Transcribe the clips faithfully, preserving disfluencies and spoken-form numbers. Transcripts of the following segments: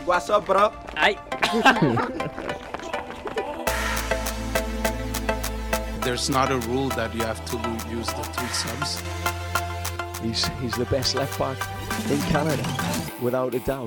What's up, bro? Aye. There's not a rule that you have to use the three subs. He's he's the best left back in Canada, without a doubt.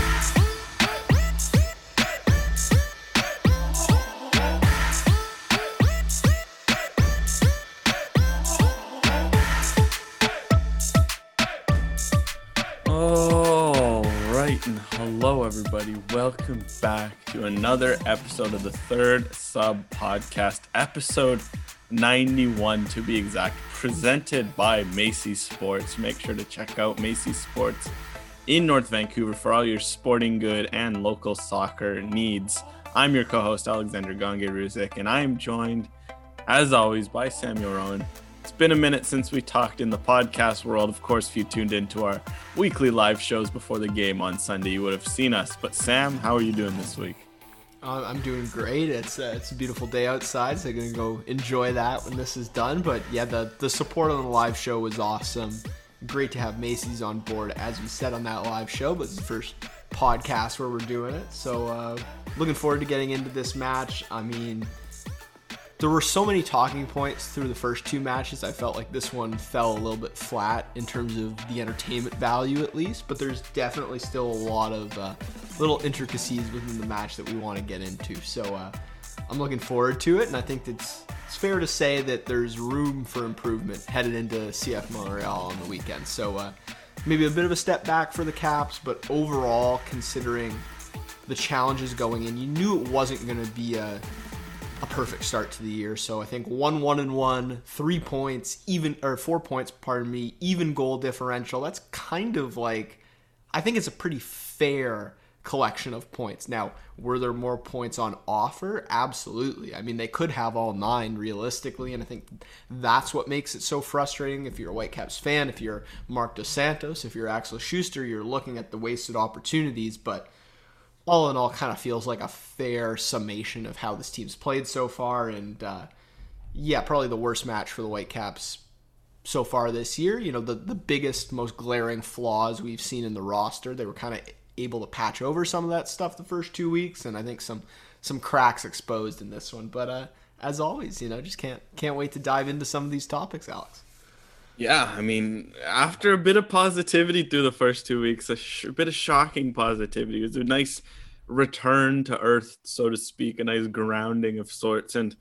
All right, and hello everybody. Welcome back to another episode of the Third Sub Podcast, episode ninety-one to be exact, presented by Macy's Sports. Make sure to check out Macy's Sports in North Vancouver for all your sporting good and local soccer needs. I'm your co-host, Alexander Gange-Ruzik, and I am joined, as always, by Samuel Rowan. It's been a minute since we talked in the podcast world. Of course, if you tuned into our weekly live shows before the game on Sunday, you would have seen us. But Sam, how are you doing this week? Uh, I'm doing great. It's uh, it's a beautiful day outside, so I'm gonna go enjoy that when this is done. But yeah, the the support on the live show was awesome. Great to have Macy's on board, as we said on that live show. But it's the first podcast where we're doing it, so uh, looking forward to getting into this match. I mean, there were so many talking points through the first two matches. I felt like this one fell a little bit flat in terms of the entertainment value, at least. But there's definitely still a lot of uh, little intricacies within the match that we want to get into. So uh, I'm looking forward to it, and I think it's, it's fair to say that there's room for improvement headed into C F Montreal on the weekend. So uh, maybe a bit of a step back for the Caps, but overall, considering the challenges going in, you knew it wasn't going to be a a perfect start to the year. So I think one, one and one, three points, even, or four points, pardon me, even goal differential. That's kind of like, I think it's a pretty fair collection of points. Now, were there more points on offer? Absolutely. I mean, they could have all nine realistically, and I think that's what makes it so frustrating. If you're a Whitecaps fan, if you're Marc Dos Santos, if you're Axel Schuster, you're looking at the wasted opportunities, but all in all, kind of feels like a fair summation of how this team's played so far. And uh, yeah, probably the worst match for the Whitecaps so far this year. You know, the, the biggest, most glaring flaws we've seen in the roster. They were kind of able to patch over some of that stuff the first two weeks, and I think some some cracks exposed in this one. But uh, as always, you know, just can't can't wait to dive into some of these topics, Alex. Yeah, I mean, after a bit of positivity through the first two weeks, a, sh- a bit of shocking positivity. It was a nice return to earth, so to speak, a nice grounding of sorts. And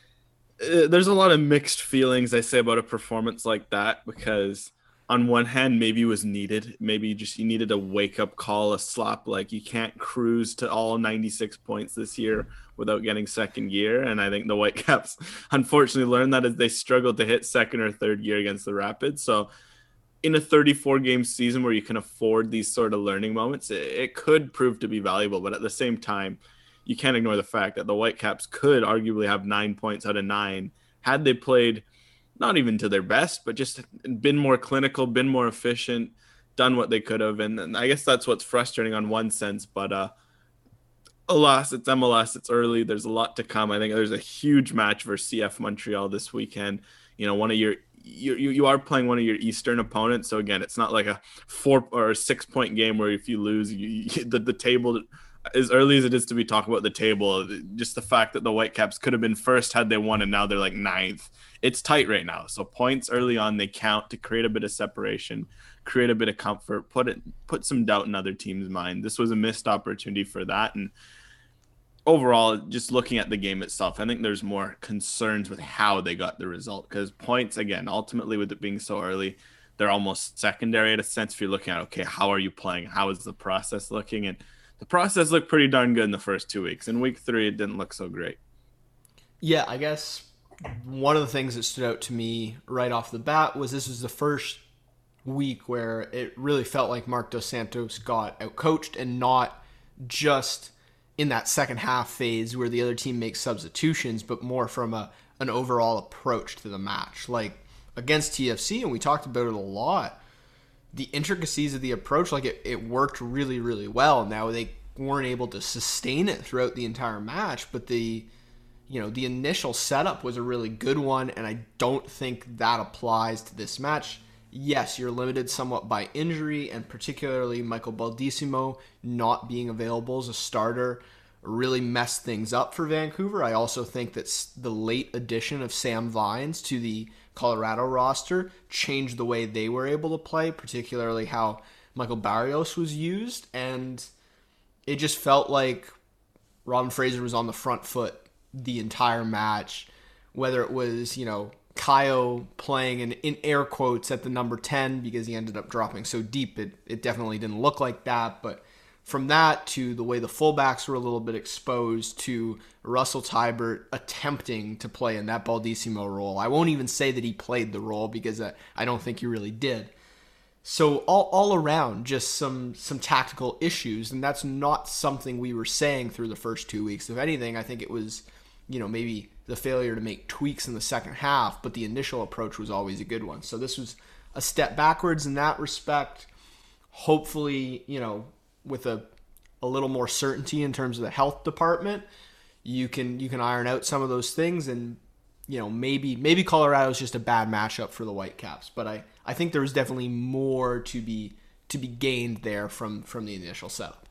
uh, there's a lot of mixed feelings, I say, about a performance like that, because on one hand, maybe it was needed. Maybe you just you needed a wake-up call, a slap. Like, you can't cruise to all ninety-six points this year without getting second gear. And I think the Whitecaps unfortunately learned that as they struggled to hit second or third gear against the Rapids. So in a thirty-four game season where you can afford these sort of learning moments, it, it could prove to be valuable. But at the same time, you can't ignore the fact that the Whitecaps could arguably have nine points out of nine had they played not even to their best, but just been more clinical, been more efficient, done what they could have. And, and I guess that's what's frustrating on one sense. But uh, alas, it's M L S. It's early. There's a lot to come. I think there's a huge match versus C F Montreal this weekend. You know, one of your you you, you are playing one of your Eastern opponents. So again, it's not like a four or a six point game where if you lose, you, you, the, the table, as early as it is to be talking about the table, just the fact that the Whitecaps could have been first had they won, and now they're like ninth. It's tight right now. So points early on, they count to create a bit of separation, create a bit of comfort, put it, put some doubt in other teams' mind. This was a missed opportunity for that. And overall, just looking at the game itself, I think there's more concerns with how they got the result, because points, again, ultimately with it being so early, they're almost secondary in a sense. If you're looking at, okay, how are you playing? How is the process looking? And the process looked pretty darn good in the first two weeks. In week three, it didn't look so great. Yeah, I guess one of the things that stood out to me right off the bat was this was the first week where it really felt like Marc Dos Santos got outcoached, and not just in that second half phase where the other team makes substitutions, but more from a an overall approach to the match. Like against T F C, and we talked about it a lot, the intricacies of the approach, like it, it worked really, really well. Now they weren't able to sustain it throughout the entire match, but the you know, the initial setup was a really good one, and I don't think that applies to this match. yes, you're limited somewhat by injury, and particularly Michael Baldissimo not being available as a starter really messed things up for Vancouver. I also think that the late addition of Sam Vines to the Colorado roster changed the way they were able to play, particularly how Michael Barrios was used, and it just felt like Robin Fraser was on the front foot the entire match, whether it was, you know, Kaio playing in, in air quotes at the number ten because he ended up dropping so deep. It, it definitely didn't look like that. But from that to the way the fullbacks were a little bit exposed to Russell Teibert attempting to play in that Baldissimo role. I won't even say that he played the role because I, I don't think he really did. So all, all around, just some some tactical issues. And that's not something we were saying through the first two weeks. If anything, I think it was, you know, maybe the failure to make tweaks in the second half, but the initial approach was always a good one. So this was a step backwards in that respect. Hopefully, you know, with a a little more certainty in terms of the health department, you can you can iron out some of those things, and you know, maybe maybe Colorado's just a bad matchup for the Whitecaps. But I, I think there's definitely more to be to be gained there from from the initial setup.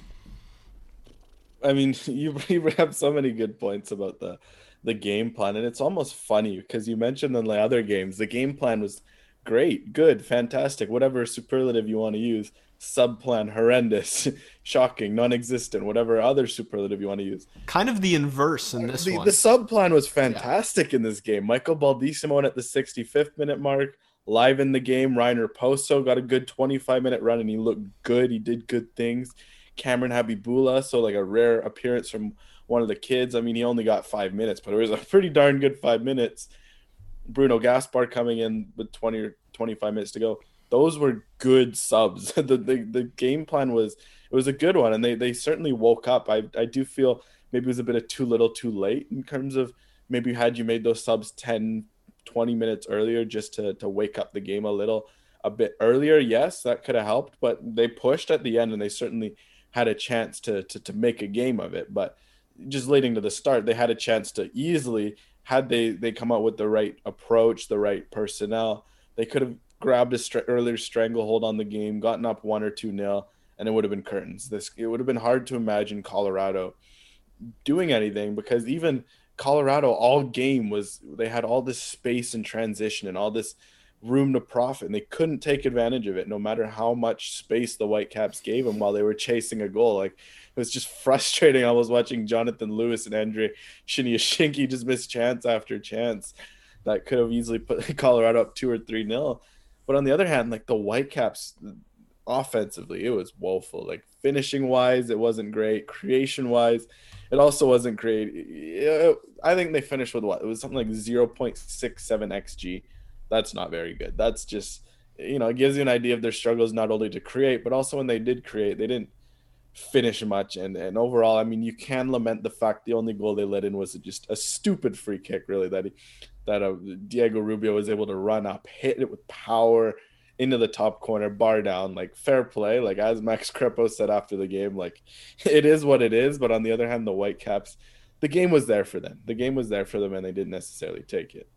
I mean, you you have so many good points about the the game plan, and it's almost funny because you mentioned in the other games the game plan was great, good, fantastic, whatever superlative you want to use. Sub-plan, horrendous, shocking, non-existent, whatever other superlative you want to use. Kind of the inverse in this the, one. The sub-plan was fantastic yeah. in this game. Michael Baldissimo at the sixty-fifth minute mark, live in the game. Reiner Poso got a good twenty-five minute run, and he looked good. He did good things. Cameron Habibula, so like a rare appearance from one of the kids. I mean, he only got five minutes, but it was a pretty darn good five minutes. Bruno Gaspar coming in with twenty or twenty-five minutes to go. Those were good subs. the, the the game plan was it was a good one, and they they certainly woke up. I I do feel maybe it was a bit of too little too late in terms of maybe had you made those subs ten, twenty minutes earlier just to to wake up the game a little a bit earlier. Yes, that could have helped, but they pushed at the end, and they certainly had a chance to to to make a game of it. But just leading to the start, they had a chance to easily, had they they come out with the right approach, the right personnel, they could have grabbed a str- earlier stranglehold on the game, gotten up one or two nil, and it would have been curtains. This it would have been hard to imagine Colorado doing anything, because even Colorado all game was they had all this space and transition and all this room to profit, and they couldn't take advantage of it no matter how much space the Whitecaps gave them while they were chasing a goal. Like, it was just frustrating. I was watching Jonathan Lewis and Andre Shinyashinki just miss chance after chance that could have easily put Colorado up two or three nil. But on the other hand, like the Whitecaps offensively, it was woeful. Like finishing wise, it wasn't great. Creation wise, it also wasn't great. I think they finished with what? It was something like zero point six seven X G. That's not very good. That's just, you know, it gives you an idea of their struggles not only to create, but also when they did create, they didn't finish much. And and overall, I mean, you can lament the fact the only goal they let in was just a stupid free kick, really, that he, that uh, Diego Rubio was able to run up, hit it with power into the top corner, bar down. Like, fair play. Like, as Max Crepo said after the game, like, it is what it is. But on the other hand, the Whitecaps, the game was there for them. The game was there for them, and they didn't necessarily take it.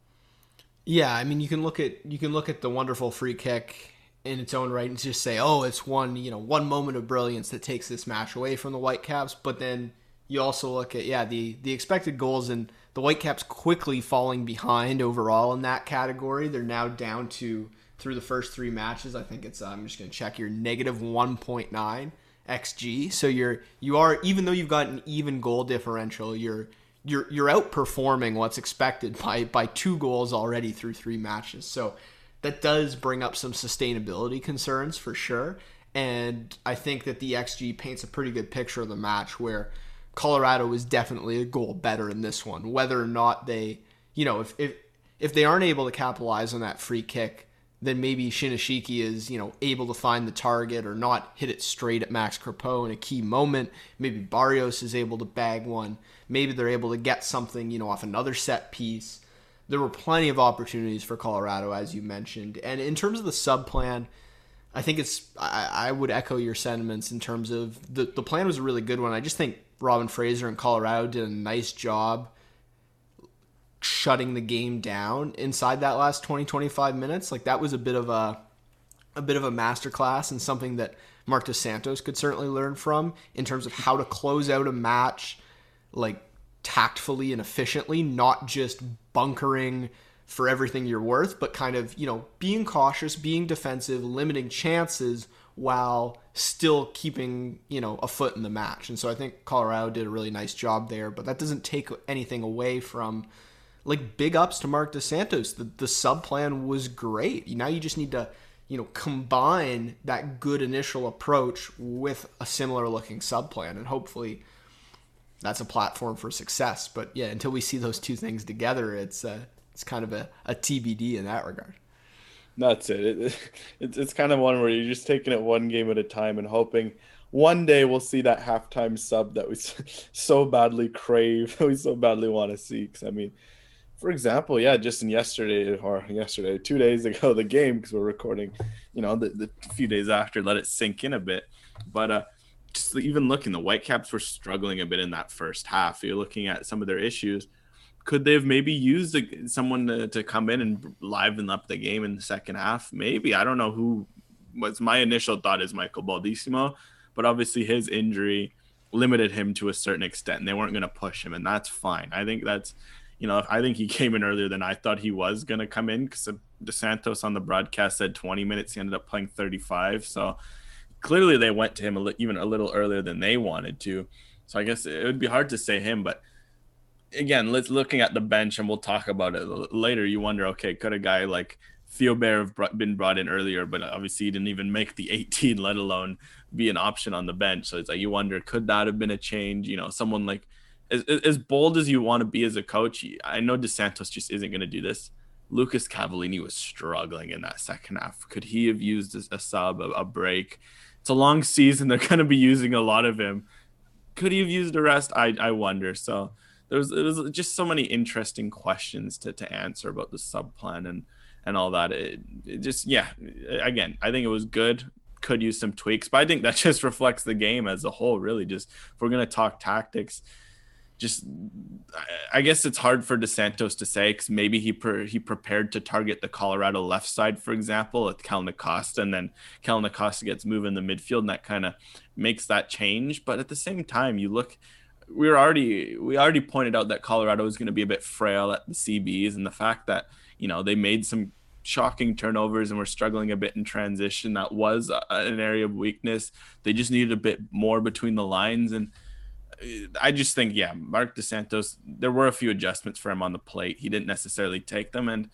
Yeah, I mean, you can look at you can look at the wonderful free kick in its own right and just say, oh, it's one, you know, one moment of brilliance that takes this match away from the Whitecaps. But then you also look at, yeah, the, the expected goals, and the Whitecaps quickly falling behind overall in that category. They're now down to, through the first three matches, I think it's, uh, I'm just going to check here, negative one point nine X G. So you're, you are, even though you've got an even goal differential, you're, you're, you're outperforming what's expected by, by two goals already through three matches. So that does bring up some sustainability concerns for sure. And I think that the X G paints a pretty good picture of the match, where Colorado is definitely a goal better in this one. Whether or not they, you know, if if, if they aren't able to capitalize on that free kick, then maybe Shinyashiki is, you know, able to find the target or not hit it straight at Max Crepeau in a key moment. Maybe Barrios is able to bag one. Maybe they're able to get something, you know, off another set piece. There were plenty of opportunities for Colorado, as you mentioned. And in terms of the sub plan, I think it's, I, I would echo your sentiments in terms of the, the plan was a really good one. I just think Robin Fraser and Colorado did a nice job shutting the game down inside that last twenty, twenty-five minutes. Like that was a bit of a a bit of a masterclass and something that Marc Dos Santos could certainly learn from in terms of how to close out a match like tactfully and efficiently, not just bunkering for everything you're worth, but kind of, you know, being cautious, being defensive, limiting chances while still keeping, you know, a foot in the match. And so I think Colorado did a really nice job there, but that doesn't take anything away from, like, big ups to Marc Dos Santos. The, the sub plan was great. Now you just need to, you know, combine that good initial approach with a similar looking sub plan, and hopefully that's a platform for success. But yeah, until we see those two things together, it's uh, it's kind of a, a T B D in that regard. That's it. it it's, it's kind of one where you're just taking it one game at a time and hoping one day we'll see that halftime sub that we so badly crave, that we so badly want to see. Because I mean, for example, yeah, just in yesterday or yesterday, two days ago, the game, because we're recording, you know, the, the few days after, let it sink in a bit. But uh, just even looking, the Whitecaps were struggling a bit in that first half. You're looking at some of their issues. Could they have maybe used a, someone to, to come in and liven up the game in the second half? Maybe. I don't know who was. My initial thought is Michael Baldissimo, but obviously his injury limited him to a certain extent, and they weren't going to push him, and that's fine. I think that's, you know, I think he came in earlier than I thought he was going to come in, because Dos Santos on the broadcast said twenty minutes. He ended up playing thirty-five. So clearly they went to him a li- even a little earlier than they wanted to. So I guess it would be hard to say him, but again, let's looking at the bench, and we'll talk about it later. You wonder, okay, could a guy like Thiaubert have brought, been brought in earlier, but obviously he didn't even make the eighteen, let alone be an option on the bench. So it's like, you wonder, could that have been a change? You know, someone like, as, as bold as you want to be as a coach, I know Dos Santos just isn't going to do this. Lucas Cavallini was struggling in that second half. Could he have used a, a sub, a, a break? It's a long season. They're going to be using a lot of him. Could he have used a rest? I, I wonder. So there was, it was just so many interesting questions to, to answer about the sub plan and, and all that. It, it just, yeah, again, I think it was good. Could use some tweaks, but I think that just reflects the game as a whole, really. Just, if we're going to talk tactics, just, I guess it's hard for Dos Santos to say, because maybe he pre- he prepared to target the Colorado left side, for example, with Kellen Acosta, and then Kellen Acosta gets moved in the midfield, and that kind of makes that change. But at the same time, you look, we were already we already pointed out that Colorado is going to be a bit frail at the C Bs, and the fact that, you know, they made some shocking turnovers and were struggling a bit in transition, that was a, an area of weakness. They just needed a bit more between the lines, and I just think, yeah, Marc Dos Santos, there were a few adjustments for him on the plate. He didn't necessarily take them, and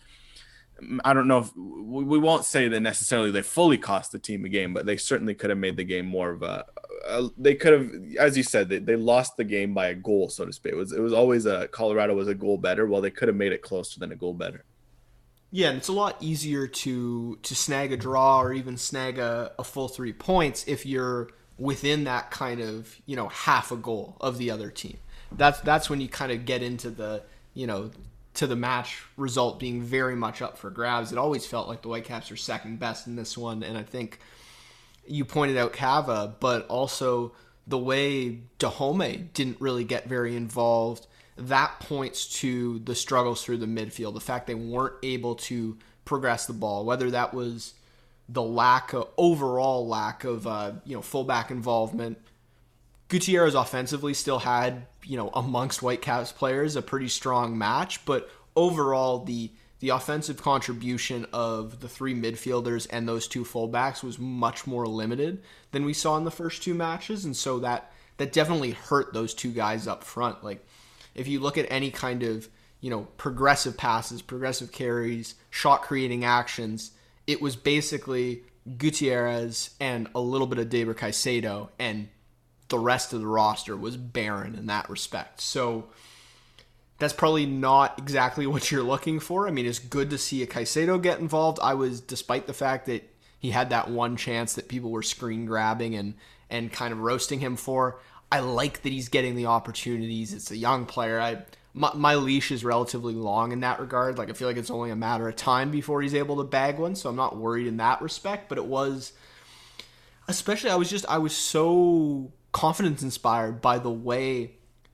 I don't know if we won't say that necessarily they fully cost the team a game, but they certainly could have made the game more of a, a they could have, as you said, they, they lost the game by a goal, so to speak. It was, it was always a Colorado was a goal better. Well, they could have made it closer than a goal better. Yeah, and it's a lot easier to to snag a draw or even snag a, a full three points if you're within that kind of, you know, half a goal of the other team. That's that's when you kind of get into the, you know, to the match result being very much up for grabs. It always felt like the Whitecaps are second best in this one, and I think you pointed out Cava, but also the way Dahomey didn't really get very involved. That points to the struggles through the midfield, the fact they weren't able to progress the ball, whether that was the lack of overall lack of uh, you know, fullback involvement. Gutierrez offensively still had, you know, amongst Whitecaps players, a pretty strong match, but overall the the offensive contribution of the three midfielders and those two fullbacks was much more limited than we saw in the first two matches, and so that that definitely hurt those two guys up front. Like, if you look at any kind of, you know, progressive passes, progressive carries, shot creating actions, it was basically Gutierrez and a little bit of Deiber Caicedo, and the rest of the roster was barren in that respect. So that's probably not exactly what you're looking for. I mean, it's good to see a Caicedo get involved. I was, despite the fact that he had that one chance that people were screen grabbing and, and kind of roasting him for, I like that he's getting the opportunities. It's a young player. I my, my leash is relatively long in that regard. Like, I feel like it's only a matter of time before he's able to bag one, so I'm not worried in that respect. But it was, especially, I was just, I was so confidence inspired by the way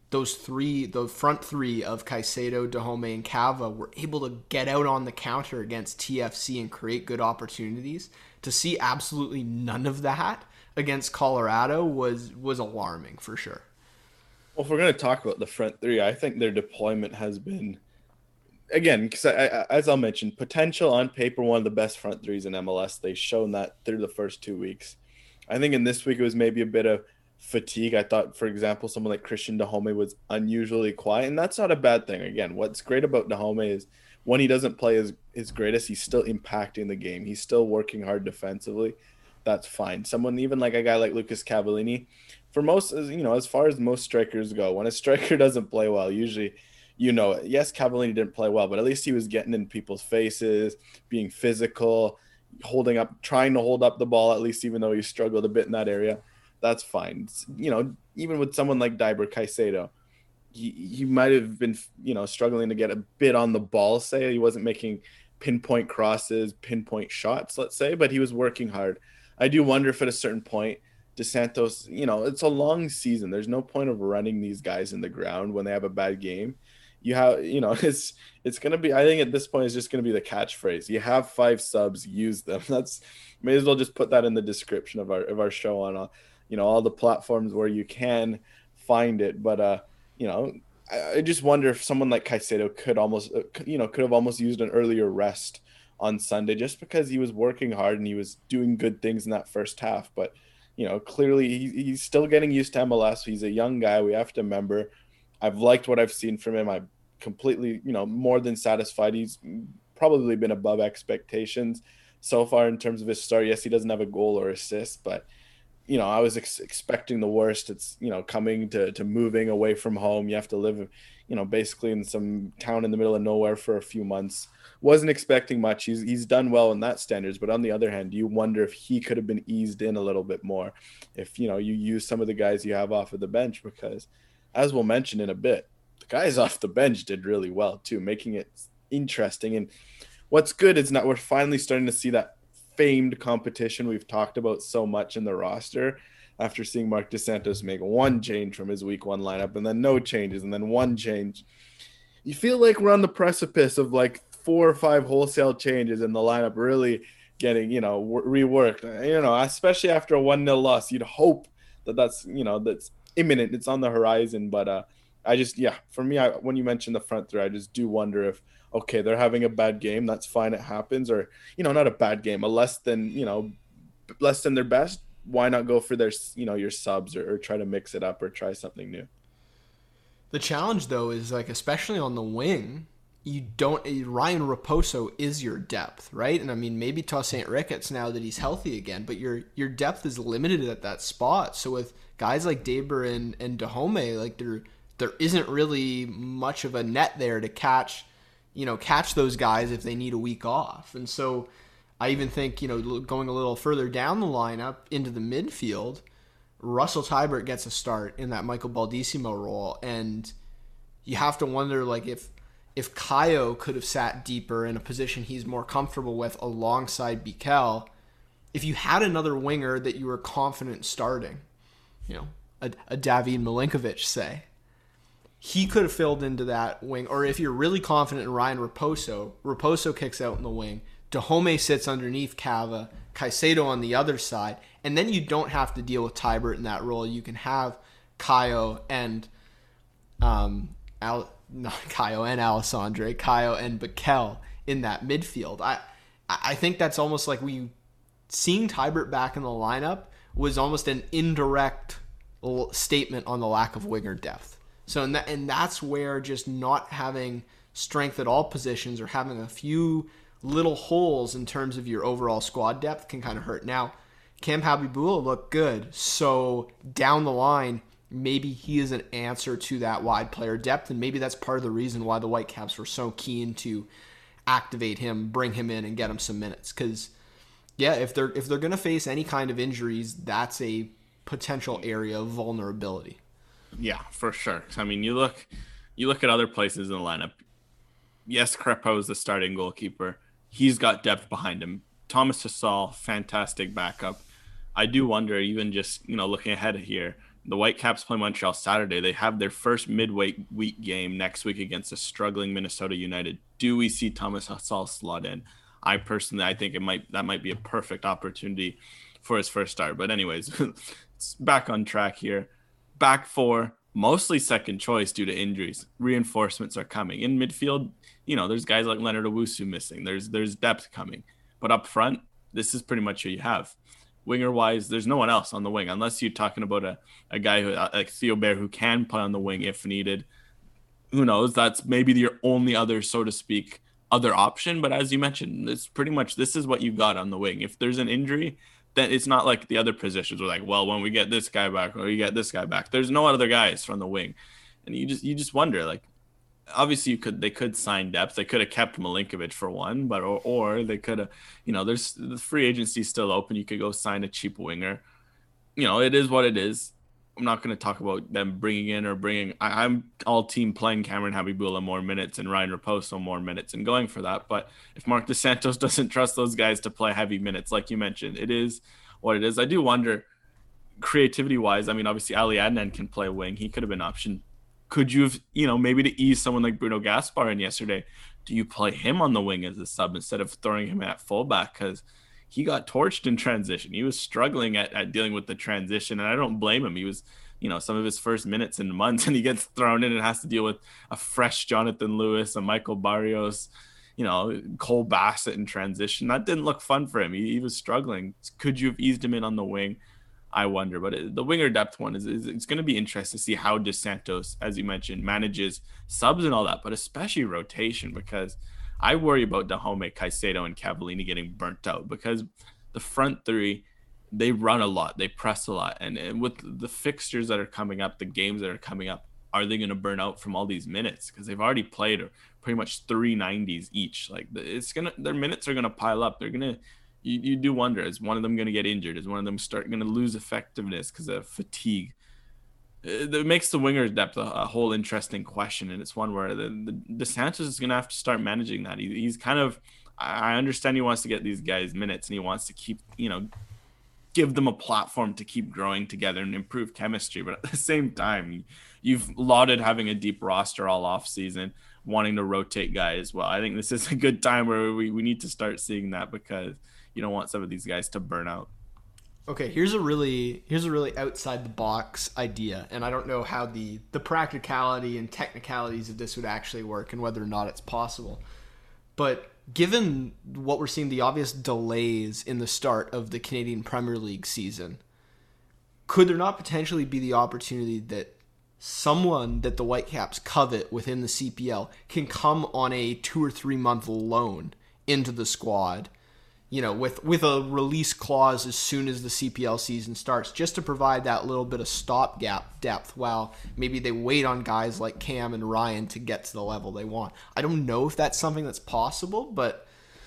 those three, the front three of Caicedo, Dahomey, and Cava were able to get out on the counter against T F C and create good opportunities. To see absolutely none of that against Colorado was was alarming for sure. Well, if we're going to talk about the front three, I think their deployment has been, again, because as I'll mention, potential on paper, one of the best front threes in M L S. They've shown that through the first two weeks. I think in this week it was maybe a bit of fatigue. I thought, for example, someone like Christian Dahomey was unusually quiet, and that's not a bad thing. Again, what's great about Dahomey is when he doesn't play his, his greatest, he's still impacting the game. He's still working hard defensively. That's fine. Someone even like a guy like Lucas Cavallini, for most, you know, as far as most strikers go, when a striker doesn't play well, usually, you know, yes, Cavallini didn't play well, but at least he was getting in people's faces, being physical, holding up, trying to hold up the ball, at least even though he struggled a bit in that area. That's fine. You know, even with someone like Diber Caicedo, he, he might have been, you know, struggling to get a bit on the ball, say. He wasn't making pinpoint crosses, pinpoint shots, let's say, but he was working hard. I do wonder if at a certain point, DeSantos, you know, it's a long season. There's no point of running these guys in the ground when they have a bad game. You have, you know, it's it's going to be, I think at this point, it's just going to be the catchphrase. You have five subs, use them. That's, may as well just put that in the description of our of our show on, all, you know, all the platforms where you can find it. But, uh, you know, I, I just wonder if someone like Caicedo could almost, you know, could have almost used an earlier rest on Sunday just because he was working hard and he was doing good things in that first half. But, you know, clearly he, he's still getting used to M L S. He's a young guy. We have to remember. I've liked what I've seen from him. I'm completely, you know, more than satisfied. He's probably been above expectations so far in terms of his start. Yes, he doesn't have a goal or assist, but, you know, I was ex- expecting the worst. It's, you know, coming to, to moving away from home. You have to live, you know, basically in some town in the middle of nowhere for a few months. Wasn't expecting much. He's he's done well in that standards, but on the other hand, you wonder if he could have been eased in a little bit more if, you know, you use some of the guys you have off of the bench, because as we'll mention in a bit, the guys off the bench did really well too, making it interesting. And what's good is that we're finally starting to see that famed competition we've talked about so much in the roster after seeing Mark DeSantos make one change from his week one lineup and then no changes and then one change. You feel like we're on the precipice of like four or five wholesale changes in the lineup really getting, you know, reworked, you know, especially after a one nil loss. You'd hope that that's, you know, that's imminent. It's on the horizon. But uh, I just, yeah, for me, I, when you mentioned the front three, I just do wonder if, okay, they're having a bad game. That's fine. It happens. Or, you know, not a bad game, a less than, you know, less than their best. Why not go for their, you know, your subs or, or try to mix it up or try something new? The challenge, though, is like, especially on the wing, you don't, Ryan Raposo is your depth, right? And I mean, maybe Tosaint Ricketts now that he's healthy again, but your your depth is limited at that spot. So with guys like Daber and, and Dahomey, like there there isn't really much of a net there to catch, you know, catch those guys if they need a week off. And so I even think, you know, going a little further down the lineup into the midfield, Russell Teibert gets a start in that Michael Baldissimo role. And you have to wonder, like, if if Kaio could have sat deeper in a position he's more comfortable with alongside Bikel, if you had another winger that you were confident starting, you know, a, a David Milinkovic, say, he could have filled into that wing. Or if you're really confident in Ryan Raposo, Raposo kicks out in the wing, Dahomey sits underneath Cava, Caicedo on the other side, and then you don't have to deal with Teibert in that role. You can have Kaio and um, Al, not Kaio and Alessandre, Kaio and Bikel in that midfield. I I think that's almost like we seeing Teibert back in the lineup was almost an indirect statement on the lack of winger depth. So and that, and that's where just not having strength at all positions or having a few little holes in terms of your overall squad depth can kind of hurt. Now, Cam Habibullah looked good, so down the line, maybe he is an answer to that wide player depth, and maybe that's part of the reason why the Whitecaps were so keen to activate him, bring him in, and get him some minutes. Because, yeah, if they're if they're going to face any kind of injuries, that's a potential area of vulnerability. Yeah, for sure. I mean, you look you look at other places in the lineup. Yes, Crepeau is the starting goalkeeper. He's got depth behind him. Thomas Hasal, fantastic backup. I do wonder, even just, you know, looking ahead here, The Whitecaps play Montreal Saturday. They have their first midweek week game next week against a struggling Minnesota United. Do we see Thomas Hasal slot in? I personally, I think it might that might be a perfect opportunity for his first start. But anyways, it's back on track here. Back four, mostly second choice due to injuries. Reinforcements are coming. In midfield, you know, there's guys like Leonard Owusu missing. There's there's depth coming. But up front, this is pretty much who you have. Winger-wise, there's no one else on the wing, unless you're talking about a, a guy who, like Theo Bair, who can play on the wing if needed. Who knows? That's maybe your only other, so to speak, other option. But as you mentioned, it's pretty much this is what you got on the wing. If there's an injury, then it's not like the other positions were like, well, when we get this guy back or we get this guy back, there's no other guys from the wing. And you just you just wonder, like, obviously you could they could sign depth. They could have kept Milinkovic for one, but or, or they could have, you know, there's the free agency still open. You could go sign a cheap winger. You know, it is what it is. I'm not going to talk about them bringing in or bringing. I, I'm all team playing Cameron Habibullah more minutes and Ryan Raposo more minutes and going for that. But if Mark Dos Santos doesn't trust those guys to play heavy minutes, like you mentioned, it is what it is. I do wonder, creativity wise. I mean, obviously Ali Adnan can play wing. He could have been an option. Could you have, you know, maybe to ease someone like Bruno Gaspar in yesterday, do you play him on the wing as a sub instead of throwing him at fullback? Because he got torched in transition. He was struggling at, at dealing with the transition, and I don't blame him. He was, you know, some of his first minutes in months, and he gets thrown in and has to deal with a fresh Jonathan Lewis, a Michael Barrios, you know, Cole Bassett in transition. That didn't look fun for him. He, he was struggling. Could you have eased him in on the wing? I wonder, but it, the winger depth one is, is it's going to be interesting to see how Dos Santos, as you mentioned, manages subs and all that, but especially rotation, because I worry about Dahomey, Caicedo, and Cavallini getting burnt out because the front three, they run a lot, they press a lot, and, and with the fixtures that are coming up, the games that are coming up, are they going to burn out from all these minutes? Because they've already played pretty much three nineties each. Like it's gonna, their minutes are going to pile up. They're going to. You, you do wonder, is one of them going to get injured? Is one of them start going to lose effectiveness because of fatigue? It, it makes the winger depth a, a whole interesting question, and it's one where the, the Dos Santos is going to have to start managing that. He, he's kind of, I understand he wants to get these guys minutes, and he wants to keep, you know, give them a platform to keep growing together and improve chemistry. But at the same time, you've lauded having a deep roster all off season, wanting to rotate guys. Well, I think this is a good time where we, we need to start seeing that because you don't want some of these guys to burn out. Okay, here's a really here's a really outside the box idea, and I don't know how the the practicality and technicalities of this would actually work and whether or not it's possible. But given what we're seeing, the obvious delays in the start of the Canadian Premier League season, could there not potentially be the opportunity that someone that the Whitecaps covet within the C P L can come on a two or three month loan into the squad, you know, with, with a release clause as soon as the C P L season starts, just to provide that little bit of stopgap depth while maybe they wait on guys like Cam and Ryan to get to the level they want. I don't know if that's something that's possible, but,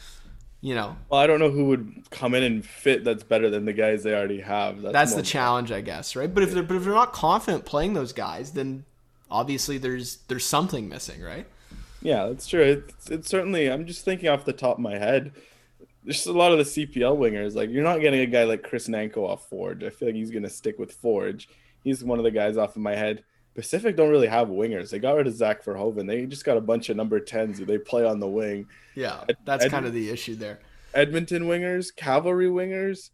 you know. Well, I don't know who would come in and fit that's better than the guys they already have. That's, that's the challenge, I guess, right? But if they're, but if they're not confident playing those guys, then obviously there's there's something missing, right? Yeah, that's true. It's, it's certainly, I'm just thinking off the top of my head, there's a lot of the C P L wingers. Like, you're not getting a guy like Chris Nanko off Forge. I feel like he's going to stick with Forge. He's one of the guys off of my head. Pacific don't really have wingers. They got rid of Zach Verhoeven. They just got a bunch of number tens who they play on the wing. Yeah, that's Ed- kind of the issue there. Edmonton wingers, cavalry wingers.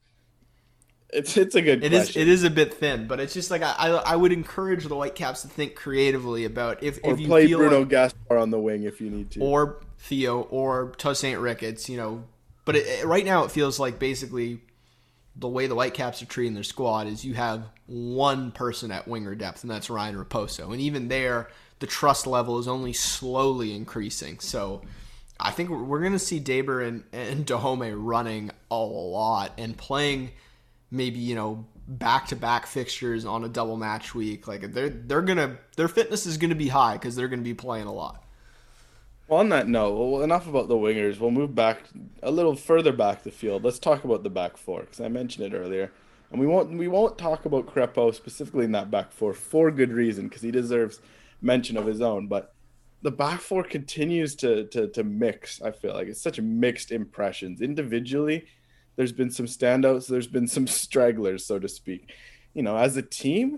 It's it's a good it question. Is, it is a bit thin, but it's just like I I, I would encourage the Whitecaps to think creatively about if, or if you play feel Bruno like, Gaspar on the wing if you need to. or Theo, or Tuss Saint Ricketts, you know. But it, it, right now it feels like basically the way the Whitecaps are treating their squad is you have one person at winger depth, and that's Ryan Raposo. And even there, the trust level is only slowly increasing. So I think we're, we're going to see Daber and, and Dahomey running a lot and playing maybe, you know, back-to-back fixtures on a double match week. Like they're they're going to their fitness is going to be high because they're going to be playing a lot. Well, on that note, well, enough about the wingers. We'll move back a little further back the field. Let's talk about the back four because I mentioned it earlier, and we won't we won't talk about Crepeau specifically in that back four for good reason because he deserves mention of his own. But the back four continues to to to mix. I feel like it's such mixed impressions individually. There's been some standouts. There's been some stragglers, so to speak. You know, as a team,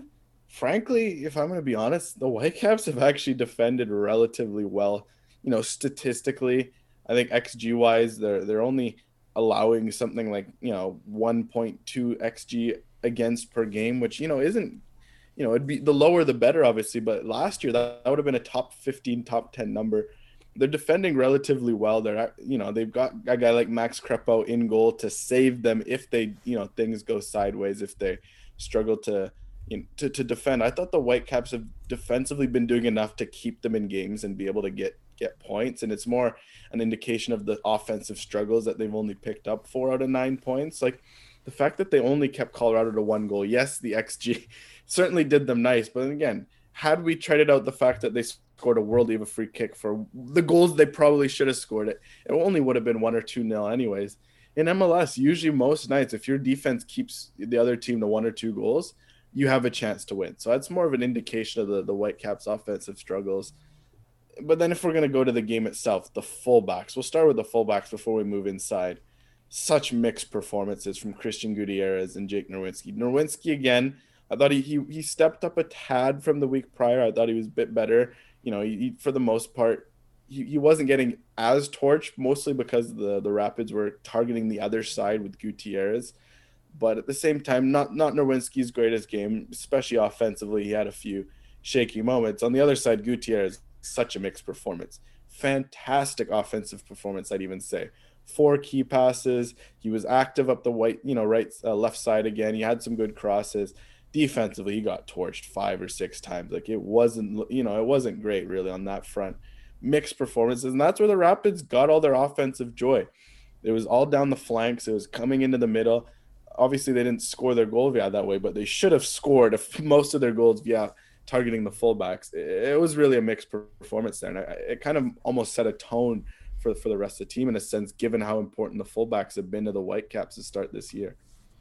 frankly, if I'm going to be honest, the Whitecaps have actually defended relatively well. You know, statistically, I think X G wise, they're they're only allowing something like, you know, one point two X G against per game, which, you know, isn't, you know, it'd be the lower the better, obviously. But last year, that, that would have been a top fifteen, top ten number. They're defending relatively well. They're, you know, they've got a guy like Max Crepeau in goal to save them if they, you know, things go sideways, if they struggle to, you know, to, to defend. I thought the Whitecaps have defensively been doing enough to keep them in games and be able to get get points. And it's more an indication of the offensive struggles that they've only picked up four out of nine points. Like the fact that they only kept Colorado to one goal. Yes, the X G certainly did them nice. But again, had we traded out the fact that they scored a worldie of a free kick for the goals they probably should have scored, it, it only would have been one or two nil anyways. In M L S, usually most nights, if your defense keeps the other team to one or two goals, you have a chance to win. So that's more of an indication of the, the Whitecaps' offensive struggles. But then if we're going to go to the game itself, the fullbacks, we'll start with the fullbacks before we move inside. Such mixed performances from Christian Gutierrez and Jake Nerwinski. Nerwinski, again, I thought he, he he stepped up a tad from the week prior. I thought he was a bit better. You know, he, he, for the most part, he, he wasn't getting as torched, mostly because the, the Rapids were targeting the other side with Gutierrez. But at the same time, not, not Nerwinski's greatest game, especially offensively. He had a few shaky moments. On the other side, Gutierrez, such a mixed performance. Fantastic offensive performance, I'd even say. Four key passes. He was active up the white, you know, right, uh, left side again. He had some good crosses. Defensively, he got torched five or six times. Like it wasn't, you know, it wasn't great really on that front. Mixed performances, and that's where the Rapids got all their offensive joy. It was all down the flanks. It was coming into the middle. Obviously, they didn't score their goal via that way, but they should have scored most of their goals via targeting the fullbacks. It was really a mixed performance there, and it kind of almost set a tone for for the rest of the team in a sense, given how important the fullbacks have been to the Whitecaps to start this year.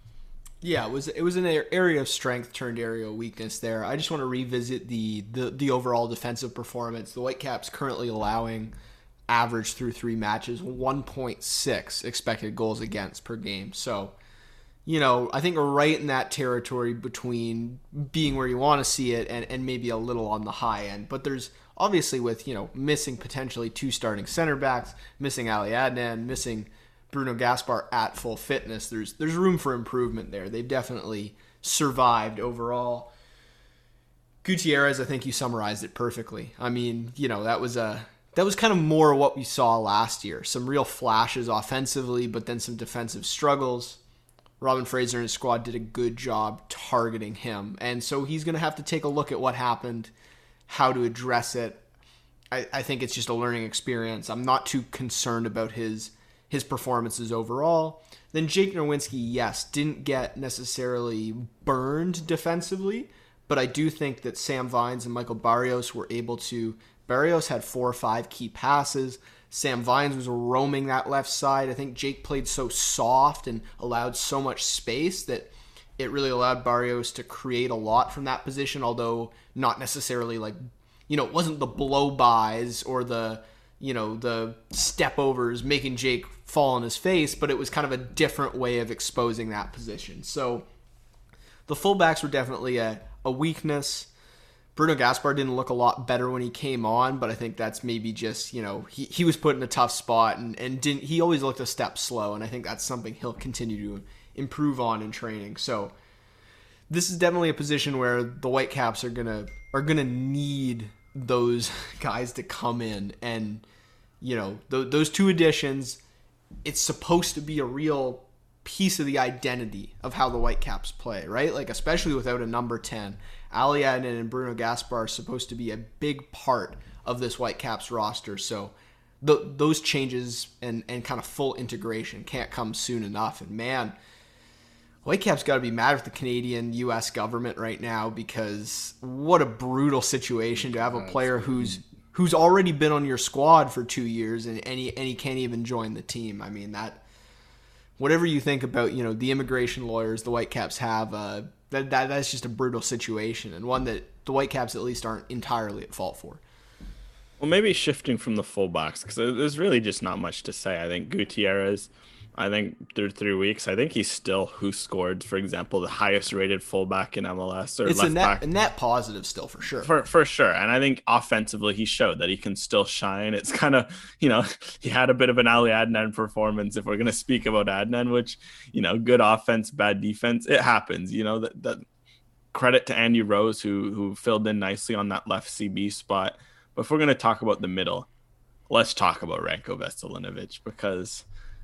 Yeah, it was it was an area of strength turned area of weakness there. I just want to revisit the, the the overall defensive performance. The Whitecaps currently allowing average through three matches one point six expected goals against per game. So, you know, I think we're right in that territory between being where you want to see it and, and maybe a little on the high end. But there's obviously with, you know, missing potentially two starting center backs, missing Ali Adnan, missing Bruno Gaspar at full fitness, there's there's room for improvement there. They've definitely survived overall. Gutierrez, I think you summarized it perfectly. I mean, you know, that was a that was kind of more what we saw last year. Some real flashes offensively, but then some defensive struggles. Robin Fraser and his squad did a good job targeting him. And so he's going to have to take a look at what happened, how to address it. I, I think it's just a learning experience. I'm not too concerned about his his performances overall. Then Jake Nerwinski, yes, didn't get necessarily burned defensively, but I do think that Sam Vines and Michael Barrios were able to. Barrios had four or five key passes. Sam Vines was roaming that left side. I think Jake played so soft and allowed so much space that it really allowed Barrios to create a lot from that position, although not necessarily like, you know, it wasn't the blow-bys or the, you know, the step-overs making Jake fall on his face, but it was kind of a different way of exposing that position. So the fullbacks were definitely a, a weakness. Bruno Gaspar didn't look a lot better when he came on, but I think that's maybe just, you know, he, he was put in a tough spot and, and didn't he always looked a step slow, and I think that's something he'll continue to improve on in training. So this is definitely a position where the Whitecaps are gonna are gonna need those guys to come in, and you know, th- those two additions, it's supposed to be a real piece of the identity of how the Whitecaps play, right? Like, especially without a number ten. Ali Adnan and Bruno Gaspar are supposed to be a big part of this Whitecaps roster, so th- those changes and, and kind of full integration can't come soon enough. And man, Whitecaps got to be mad with the Canadian U S government right now, because what a brutal situation to have a player who's who's already been on your squad for two years and, and, he, and he can't even join the team. I mean, that whatever you think about, you know, the immigration lawyers the Whitecaps have, uh, that, that that's just a brutal situation, and one that the Whitecaps at least aren't entirely at fault for. Well, maybe shifting from the fullbacks, because there's really just not much to say. I think Gutierrez, I think through three weeks, I think he's still who scored, for example, the highest rated fullback in M L S or It's left a net, back. a net positive still for sure. For for sure. And I think offensively he showed that he can still shine. It's kind of, you know, he had a bit of an Ali Adnan performance if we're going to speak about Adnan, which, you know, good offense, bad defense. It happens, you know, that, that credit to Andy Rose who who filled in nicely on that left C B spot. But if we're going to talk about the middle, let's talk about Ranko Veselinovic, because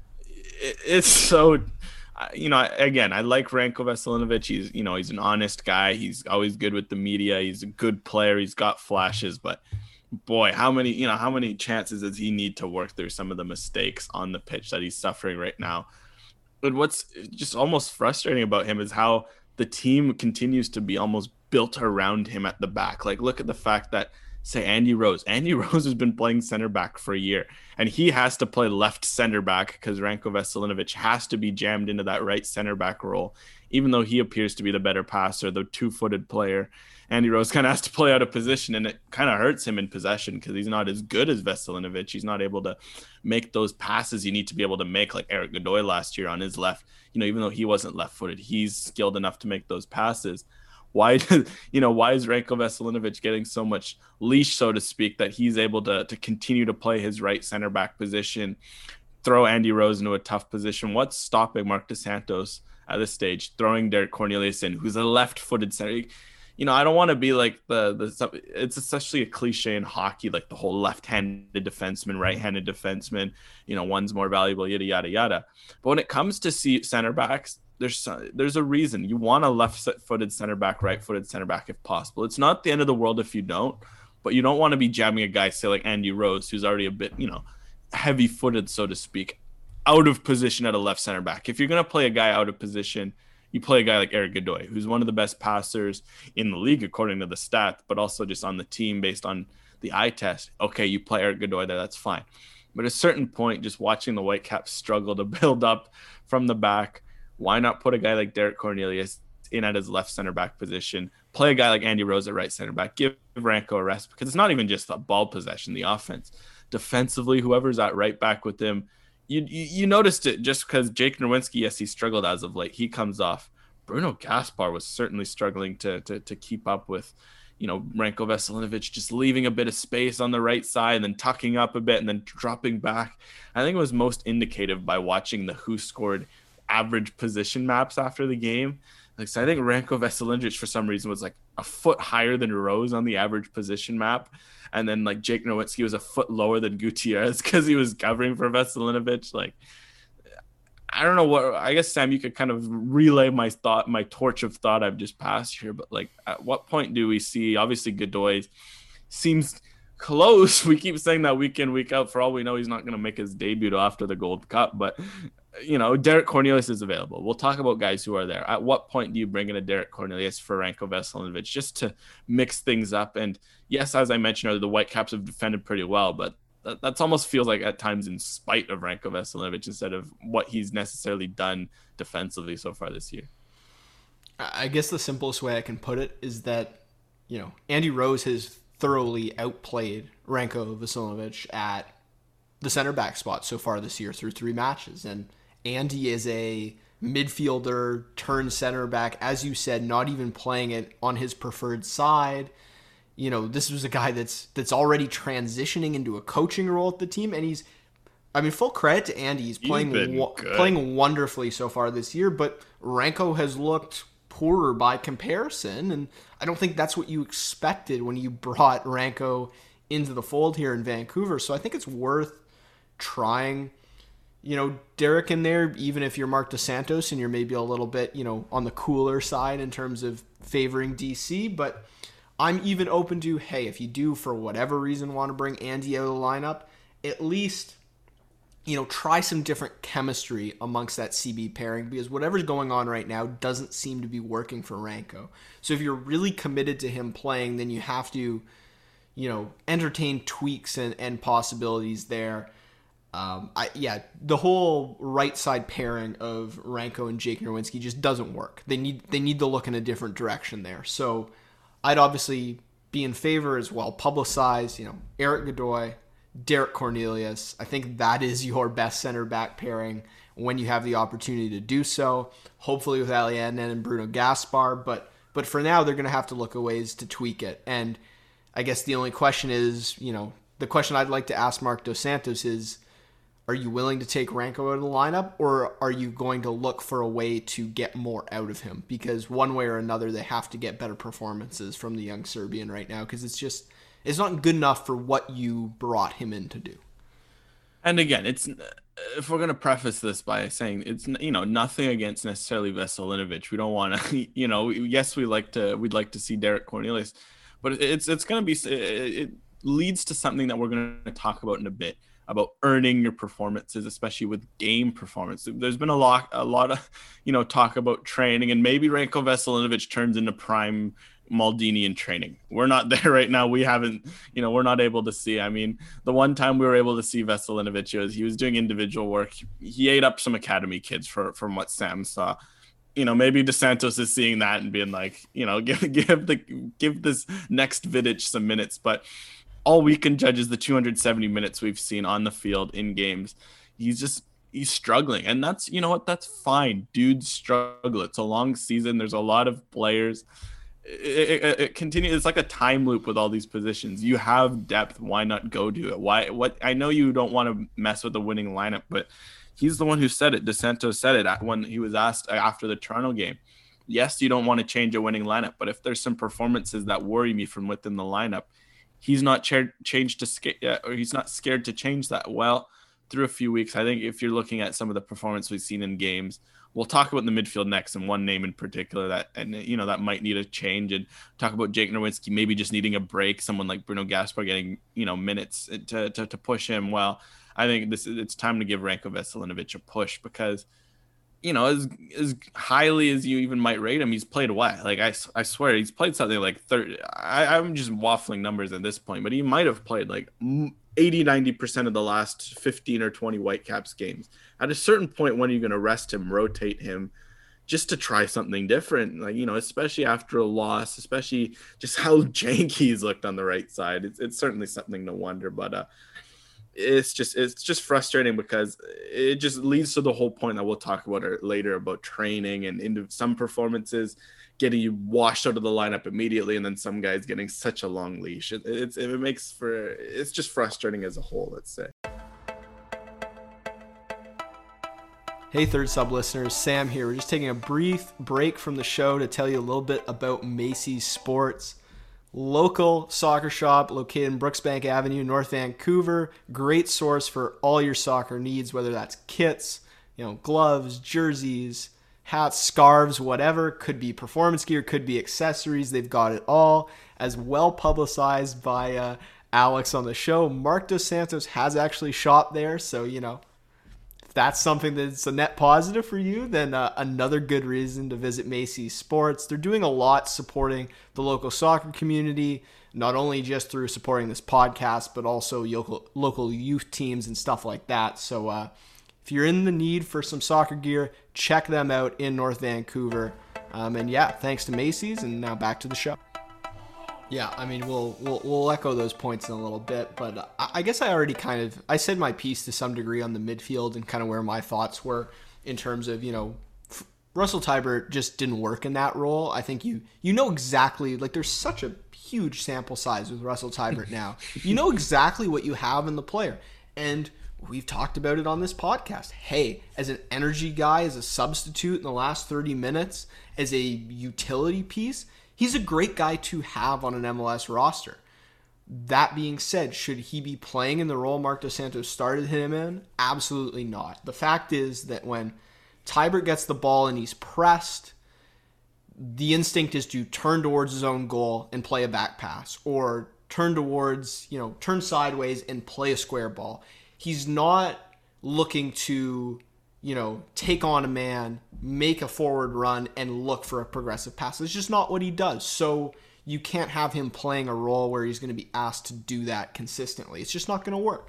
it, it's so, you know, again, I like Ranko Veselinovic. He's, you know, he's an honest guy. He's always good with the media. He's a good player. He's got flashes, but boy, how many, you know, how many chances does he need to work through some of the mistakes on the pitch that he's suffering right now? But what's just almost frustrating about him is how the team continues to be almost built around him at the back. Like, look at the fact that, say, Andy Rose. Andy Rose has been playing center back for a year, and he has to play left center back because Ranko Veselinovic has to be jammed into that right center back role, even though he appears to be the better passer, the two-footed player. Andy Rose kind of has to play out of position, and it kind of hurts him in possession because he's not as good as Veselinovic. He's not able to make those passes you need to be able to make, like Eric Godoy last year on his left. You know, even though he wasn't left-footed, he's skilled enough to make those passes. Why, you know, why is Ranko Veselinovic getting so much leash, so to speak, that he's able to to continue to play his right center back position, throw Andy Rose into a tough position? What's stopping Mark Dos Santos at this stage throwing Derek Cornelius in, who's a left-footed center? You know, I don't want to be like the the. It's essentially a cliche in hockey, like the whole left-handed defenseman, right-handed defenseman. You know, one's more valuable, yada yada yada. But when it comes to see center backs, there's there's a reason you want a left-footed center back, right-footed center back if possible. It's not the end of the world if you don't, but you don't want to be jamming a guy, say like Andy Rose, who's already a bit, you know, heavy-footed, so to speak, out of position at a left center back. If you're gonna play a guy out of position, you play a guy like Eric Godoy, who's one of the best passers in the league according to the stats, but also just on the team based on the eye test. Okay, you play Eric Godoy there, that's fine. But at a certain point, just watching the Whitecaps struggle to build up from the back, why not put a guy like Derek Cornelius in at his left center back position, play a guy like Andy Rose at right center back, give Ranko a rest, because it's not even just the ball possession, the offense. Defensively, whoever's at right back with him, you you, you noticed it just because Jake Nerwinski, yes, he struggled as of late. He comes off. Bruno Gaspar was certainly struggling to to, to keep up with, you know, Ranko Veselinovic, just leaving a bit of space on the right side and then tucking up a bit and then dropping back. I think it was most indicative by watching the who scored average position maps after the game. Like, so I think Ranko Veselinovic for some reason was like a foot higher than Rose on the average position map, and then like Jake Nerwinski was a foot lower than Gutierrez because he was covering for Veselinovic. Like, I don't know what. I guess Sam, you could kind of relay my thought, my torch of thought I've just passed here. But like, at what point do we see? Obviously, Godoy seems close. We keep saying that week in, week out. For all we know, he's not going to make his debut after the Gold Cup, but. You know, Derek Cornelius is available. We'll talk about guys who are there. At what point do you bring in a Derek Cornelius for Ranko Veselinovic just to mix things up? And yes, as I mentioned earlier, the Whitecaps have defended pretty well, but that that's almost feels like at times in spite of Ranko Veselinovic instead of what he's necessarily done defensively so far this year. I guess the simplest way I can put it is that, you know, Andy Rose has thoroughly outplayed Ranko Veselinovic at the center back spot so far this year through three matches. And Andy is a midfielder turned center back, as you said, not even playing it on his preferred side. You know, this was a guy that's that's already transitioning into a coaching role at the team, and he's, I mean, full credit to Andy. He's playing He's wo- playing wonderfully so far this year, but Ranko has looked poorer by comparison, and I don't think that's what you expected when you brought Ranko into the fold here in Vancouver. So I think it's worth trying, you know, Derek in there, even if you're Mark Dos Santos and you're maybe a little bit, you know, on the cooler side in terms of favoring D C. But I'm even open to, hey, if you do for whatever reason want to bring Andy out of the lineup, at least, you know, try some different chemistry amongst that C B pairing, because whatever's going on right now doesn't seem to be working for Ranko. So if you're really committed to him playing, then you have to, you know, entertain tweaks and, and possibilities there. Um, I, yeah, the whole right side pairing of Ranko and Jake Nerwinski just doesn't work. They need they need to look in a different direction there. So I'd obviously be in favor as well. Publicize, you know, Eric Godoy, Derek Cornelius. I think that is your best center back pairing when you have the opportunity to do so. Hopefully with Alianen and Bruno Gaspar, but but for now they're going to have to look at ways to tweak it. And I guess the only question is, you know, the question I'd like to ask Marc Dos Santos is, are you willing to take Ranko out of the lineup, or are you going to look for a way to get more out of him? Because one way or another, they have to get better performances from the young Serbian right now, because it's just, it's not good enough for what you brought him in to do. And again, it's, if we're going to preface this by saying it's, you know, nothing against necessarily Veselinovic. We don't want to, you know, yes, we like to, we'd like to see Derek Cornelius, but it's, it's going to be, it leads to something that we're going to talk about in a bit, about earning your performances, especially with game performance. There's been a lot, a lot of, you know, talk about training, and maybe Ranko Veselinovic turns into prime Maldini in training. We're not there right now. We haven't, you know, we're not able to see. I mean, the one time we were able to see Veselinovic was he was doing individual work. He ate up some academy kids for, from what Sam saw. You know, maybe Dos Santos is seeing that and being like, you know, give give the give this next Vidic some minutes. But all we can judge is the two hundred seventy minutes we've seen on the field in games. He's just, he's struggling. And that's, you know what, that's fine. Dudes struggle. It's a long season. There's a lot of players. It, it, it continues. It's like a time loop with all these positions. You have depth. Why not go do it? Why, what, I know you don't want to mess with the winning lineup, but he's the one who said it. Dos Santos said it when he was asked after the Toronto game. Yes, you don't want to change a winning lineup, but if there's some performances that worry me from within the lineup, he's not ch- changed to sca- or he's not scared to change that. Well, through a few weeks, I think if you're looking at some of the performance we've seen in games, we'll talk about the midfield next, and one name in particular that, and you know, that might need a change, and talk about Jake Nerwinski maybe just needing a break, someone like Bruno Gaspar getting, you know, minutes to to, to push him. Well, I think this is, it's time to give Ranko Veselinovic a push, because, you know, as as highly as you even might rate him, he's played what? Like, I, I swear, he's played something like thirty. I, I'm just waffling numbers at this point, but he might have played like eighty, ninety percent of the last fifteen or twenty Whitecaps games. At a certain point, when are you going to rest him, rotate him, just to try something different? Like, you know, especially after a loss, especially just how janky he's looked on the right side. It's, it's certainly something to wonder, but uh, it's just it's just frustrating, because it just leads to the whole point that we'll talk about later about training and into some performances getting you washed out of the lineup immediately, and then some guys getting such a long leash. It, it's it makes for it's just frustrating as a whole, let's say. Hey, Third Sub listeners, Sam here. We're just taking a brief break from the show to tell you a little bit about Macy's Sports. Local soccer shop located in Brooksbank Avenue, North Vancouver. Great source for all your soccer needs, whether that's kits, you know, gloves, jerseys, hats, scarves, whatever. Could be performance gear, could be accessories. They've got it all. As well publicized by uh, Alex on the show, Marc Dos Santos has actually shopped there. So, you know, if that's something that's a net positive for you, then uh, another good reason to visit Macy's Sports. They're doing a lot supporting the local soccer community, not only just through supporting this podcast, but also local, local youth teams and stuff like that. So uh, if you're in the need for some soccer gear, check them out in North Vancouver. Um, and yeah, thanks to Macy's, and now back to the show. Yeah, I mean, we'll we'll we'll echo those points in a little bit, but I, I guess I already kind of I said my piece to some degree on the midfield and kind of where my thoughts were in terms of, you know, Russell Teibert just didn't work in that role. I think you you know exactly, like, there's such a huge sample size with Russell Teibert now. You know exactly what you have in the player, and we've talked about it on this podcast. Hey, as an energy guy, as a substitute in the last thirty minutes, as a utility piece, he's a great guy to have on an M L S roster. That being said, should he be playing in the role Marc Dos Santos started him in? Absolutely not. The fact is that when Teibert gets the ball and he's pressed, the instinct is to turn towards his own goal and play a back pass, or turn towards, you know, turn sideways and play a square ball. He's not looking to, you know, take on a man, make a forward run, and look for a progressive pass. It's just not what he does. So you can't have him playing a role where he's going to be asked to do that consistently. It's just not going to work.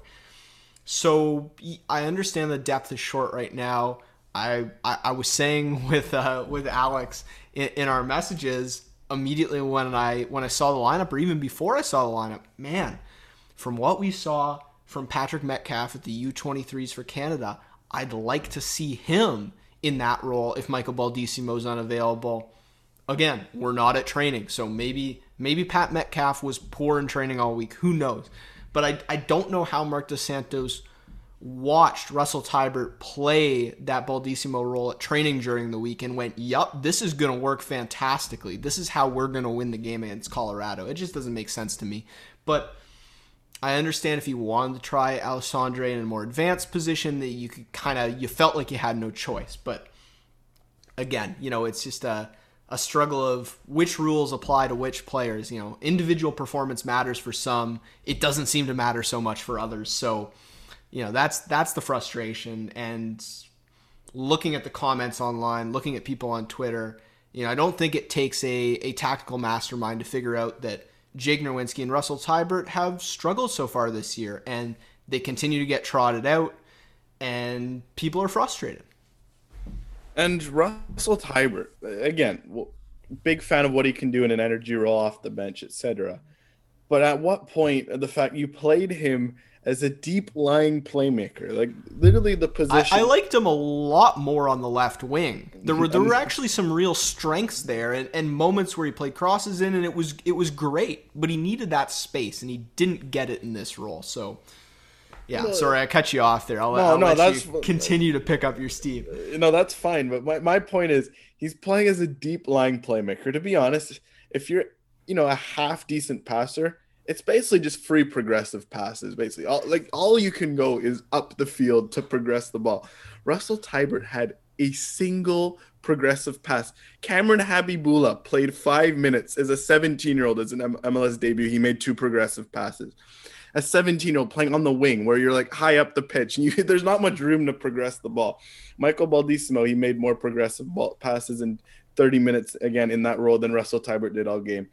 So I understand the depth is short right now. I I, I was saying with uh, with Alex in, in our messages immediately when I when I saw the lineup, or even before I saw the lineup, man, from what we saw from Patrick Metcalf at the U twenty-threes for Canada, I'd like to see him in that role if Michael Baldissimo's unavailable. Again, we're not at training, so maybe maybe Pat Metcalf was poor in training all week. Who knows? But I, I don't know how Marc Dos Santos watched Russell Teibert play that Baldissimo role at training during the week and went, yup, this is going to work fantastically. This is how we're going to win the game against Colorado. It just doesn't make sense to me. But I understand if you wanted to try Alexandre in a more advanced position that you could kind of, you felt like you had no choice. But again, you know, it's just a, a struggle of which rules apply to which players. You know, individual performance matters for some. It doesn't seem to matter so much for others. So, you know, that's that's the frustration. And looking at the comments online, looking at people on Twitter, you know, I don't think it takes a, a tactical mastermind to figure out that Jake Nerwinski and Russell Teibert have struggled so far this year, and they continue to get trotted out, and people are frustrated. And Russell Teibert, again, big fan of what he can do in an energy role off the bench, et cetera. But at what point, the fact you played him as a deep lying playmaker, like literally the position. I, I liked him a lot more on the left wing. There were there were actually some real strengths there, and, and moments where he played crosses in, and it was it was great. But he needed that space, and he didn't get it in this role. So, yeah, no, sorry I cut you off there. I'll, no, I'll no, let that's, you continue to pick up your steam. No, that's fine. But my, my point is, he's playing as a deep lying playmaker. To be honest, if you're you know a half decent passer, it's basically just free progressive passes. Basically, all like all you can go is up the field to progress the ball. Russell Teibert had a single progressive pass. Cameron Habibullah played five minutes as a seventeen-year-old as an M L S debut. He made two progressive passes. A seventeen-year-old playing on the wing where you're like high up the pitch and you, there's not much room to progress the ball. Michael Baldissimo, he made more progressive ball passes in thirty minutes again in that role than Russell Teibert did all game.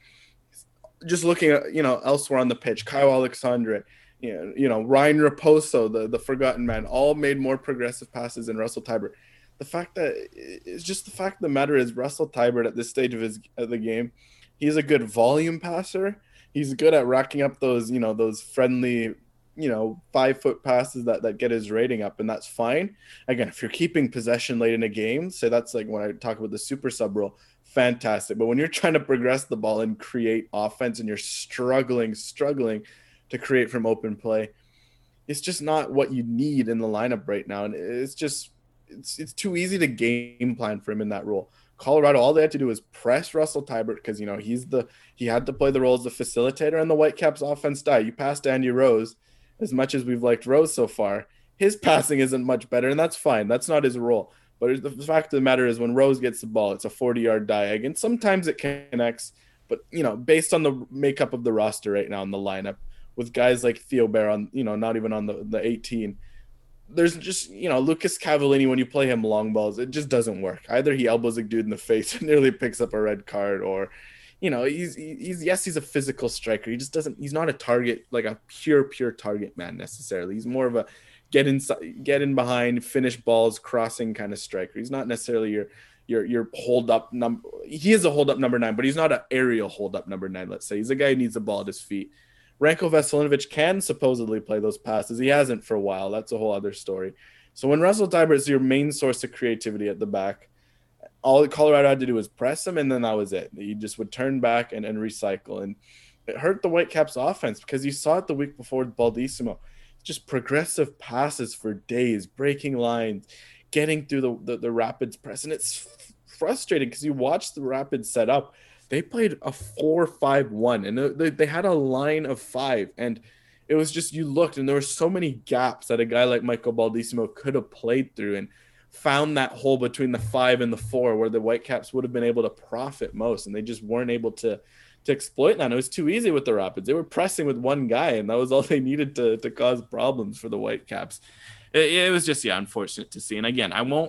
Just looking at, you know, elsewhere on the pitch, Kyle Alexandre, you know, you know, Ryan Raposo, the, the forgotten man, all made more progressive passes than Russell Teibert. The fact that it's just the fact of the matter is Russell Teibert at this stage of his of the game, he's a good volume passer. He's good at racking up those, you know, those friendly, you know, five foot passes that, that get his rating up, and that's fine. Again, if you're keeping possession late in a game, so that's like when I talk about the super sub rule, fantastic. But when you're trying to progress the ball and create offense and you're struggling, struggling to create from open play, it's just not what you need in the lineup right now. And it's just, it's it's too easy to game plan for him in that role. Colorado, all they had to do was press Russell Teibert because, you know, he's the, he had to play the role as the facilitator, and the Whitecaps offense died. You passed Andy Rose. As much as we've liked Rose so far, his passing isn't much better, and that's fine. That's not his role. But the fact of the matter is when Rose gets the ball, it's a forty-yard diag, and sometimes it connects. But, you know, based on the makeup of the roster right now in the lineup, with guys like Theo Bair on, you know, not even on the, the eighteen, there's just, you know, Lucas Cavallini, when you play him long balls, it just doesn't work. Either he elbows a dude in the face and nearly picks up a red card, or, you know, he's, he's, yes, he's a physical striker. He just doesn't, he's not a target, like a pure, pure target man necessarily. He's more of a get inside, get in behind, finish balls, crossing kind of striker. He's not necessarily your, your, your hold up number. He is a hold up number nine, but he's not an aerial hold up number nine. Let's say he's a guy who needs the ball at his feet. Ranko Veselinovic can supposedly play those passes. He hasn't for a while. That's a whole other story. So when Russell Teibert is your main source of creativity at the back, all Colorado had to do was press him, and then that was it. He just would turn back and, and recycle. And it hurt the Whitecaps offense because you saw it the week before with Baldissimo. Just progressive passes for days, breaking lines, getting through the, the, the Rapids press. And it's frustrating because you watch the Rapids set up. They played a four five one, and they, they had a line of five. And it was just, you looked, and there were so many gaps that a guy like Michael Baldissimo could have played through and found that hole between the five and the four where the Whitecaps would have been able to profit most, and they just weren't able to to exploit that. And it was too easy with the Rapids. They were pressing with one guy, and that was all they needed to, to cause problems for the Whitecaps. It, it was just, yeah, unfortunate to see. And again, I won't,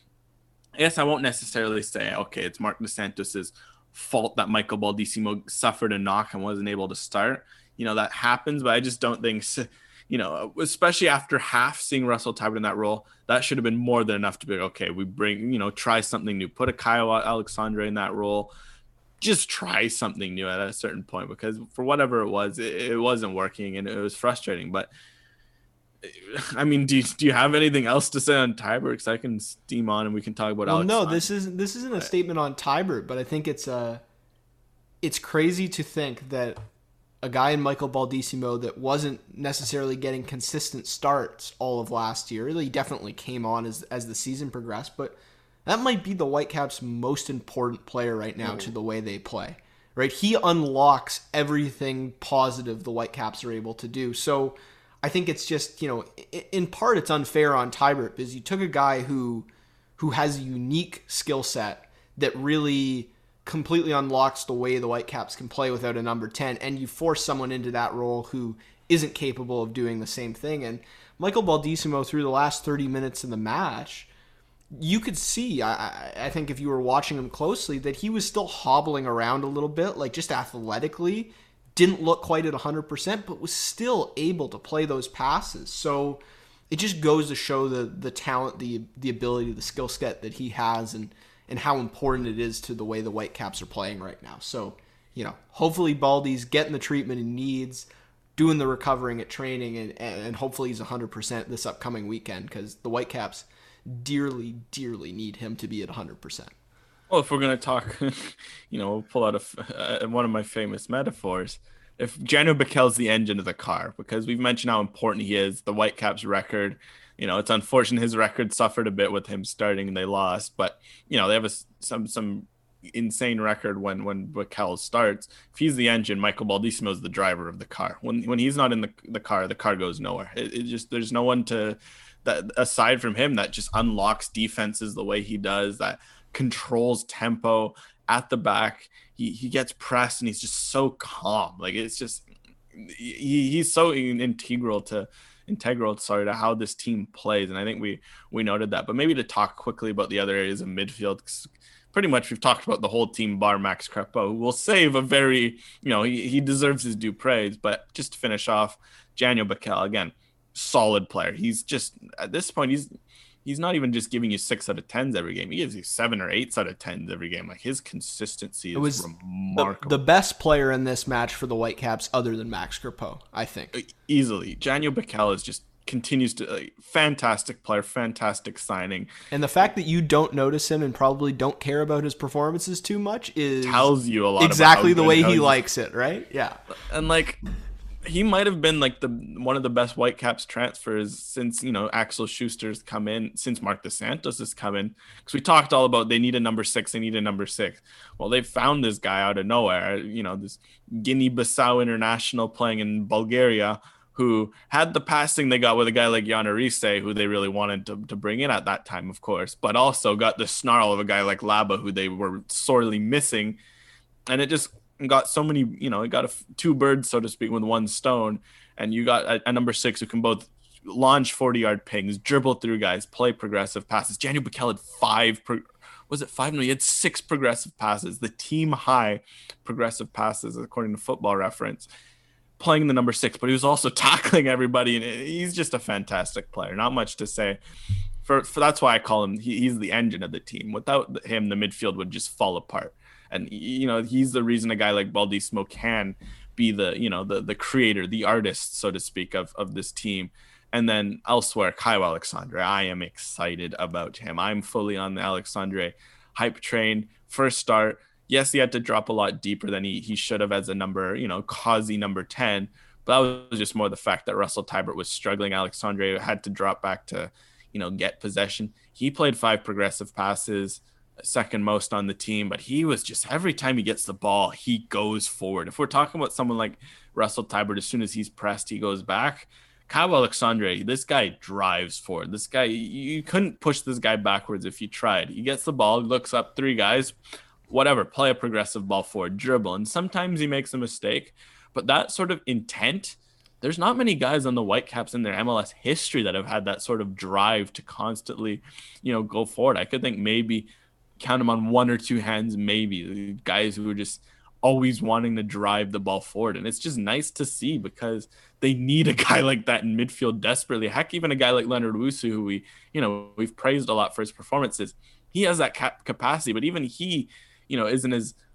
I guess I won't necessarily say, okay, it's Marc Dos Santos's fault that Michael Baldissimo suffered a knock and wasn't able to start. You know, that happens, but I just don't think, you know, especially after half seeing Russell Teibert in that role, that should have been more than enough to be, okay, we bring, you know, try something new, put a Kyle Alexandre in that role, just try something new at a certain point, because for whatever it was, it, it wasn't working and it was frustrating. But I mean, do you, do you have anything else to say on Tybert? Because I can steam on and we can talk about Well, Alex. no, Simon. this isn't this isn't a statement on Tybert, but I think it's uh it's crazy to think that a guy in Michael Baldissimo that wasn't necessarily getting consistent starts all of last year. He definitely came on as as the season progressed, but that might be the Whitecaps' most important player right now to the way they play. Right? He unlocks everything positive the Whitecaps are able to do. So I think it's just, you know, in part it's unfair on Tybert because you took a guy who who has a unique skill set that really completely unlocks the way the Whitecaps can play without a number ten, and you force someone into that role who isn't capable of doing the same thing. And Michael Baldissimo, through the last thirty minutes of the match, you could see, I, I think if you were watching him closely, that he was still hobbling around a little bit, like just athletically, didn't look quite at one hundred percent, but was still able to play those passes. So it just goes to show the the talent, the the ability, the skill set that he has, and and how important it is to the way the Whitecaps are playing right now. So, you know, hopefully Baldy's getting the treatment he needs, doing the recovering at training, and, and hopefully he's one hundred percent this upcoming weekend, because the Whitecaps dearly, dearly need him to be at one hundred percent. Well, if we're going to talk, you know, we'll pull out a, uh, one of my famous metaphors. If Janu Bikel's the engine of the car, because we've mentioned how important he is, the Whitecaps record, you know, it's unfortunate his record suffered a bit with him starting and they lost, but, you know, they have a, some some insane record when, when Bikel starts. If he's the engine, Michael Baldissimo is the driver of the car. When when he's not in the, the car, the car goes nowhere. It, it just, there's no one to, that aside from him, that just unlocks defenses the way he does, that controls tempo at the back. He he gets pressed and he's just so calm. Like, it's just, he, he's so integral to integral sorry to how this team plays, and I think we we noted that. But maybe to talk quickly about the other areas of midfield, 'cause pretty much we've talked about the whole team bar Max Crepeau, who will save a very, you know, he, he deserves his due praise. But just to finish off, Janu Bikel, again, solid player. He's just, at this point, he's he's not even just giving you six out of tens every game. He gives you seven or eights out of tens every game. Like, his consistency is it was remarkable. The, the best player in this match for the Whitecaps, other than Max Crepeau, I think. Easily. Janu Bikel is just continues to, like, fantastic player, fantastic signing. And the fact that you don't notice him and probably don't care about his performances too much is tells you a lot exactly about the way he he's, likes it, right? Yeah. And like, he might have been like the one of the best Whitecaps transfers since, you know, Axel Schuster's come in, since Mark DeSantos has come in. Because we talked all about they need a number six, they need a number six. Well, they found this guy out of nowhere, you know, this Guinea-Bissau international playing in Bulgaria, who had the passing they got with a guy like Jan Arise, who they really wanted to, to bring in at that time, of course, but also got the snarl of a guy like Laba, who they were sorely missing. And it just got so many, you know, it got a, two birds, so to speak, with one stone. And you got a, a number six who can both launch forty-yard pings, dribble through guys, play progressive passes. Janu Bikel had five, pro, was it five? No, he had six progressive passes, the team high progressive passes, according to Football Reference, playing the number six, but he was also tackling everybody, and he's just a fantastic player. Not much to say. For, for that's why I call him, he, he's the engine of the team. Without him, the midfield would just fall apart. And, you know, he's the reason a guy like Baldissimo can be the, you know, the the creator, the artist, so to speak, of, of this team. And then elsewhere, Caio Alexandre. I am excited about him. I'm fully on the Alexandre hype train. First start, yes, he had to drop a lot deeper than he, he should have as a number, you know, quasi number ten. But that was just more the fact that Russell Tybert was struggling. Alexandre had to drop back to, you know, get possession. He played five progressive passes, second most on the team, but he was just, every time he gets the ball, he goes forward. If we're talking about someone like Russell Tybert, as soon as he's pressed, he goes back. Caio Alexandre, this guy drives forward. This guy, you couldn't push this guy backwards if you tried. He gets the ball, looks up, three guys, whatever, play a progressive ball forward, dribble. And sometimes he makes a mistake, but that sort of intent, there's not many guys on the Whitecaps in their M L S history that have had that sort of drive to constantly, you know, go forward. I could think maybe count them on one or two hands, maybe, guys who are just always wanting to drive the ball forward. And it's just nice to see, because they need a guy like that in midfield desperately. Heck, even a guy like Leonard Owusu, who we, you know, we've praised a lot for his performances. He has that cap- capacity, but even he, you know, isn't as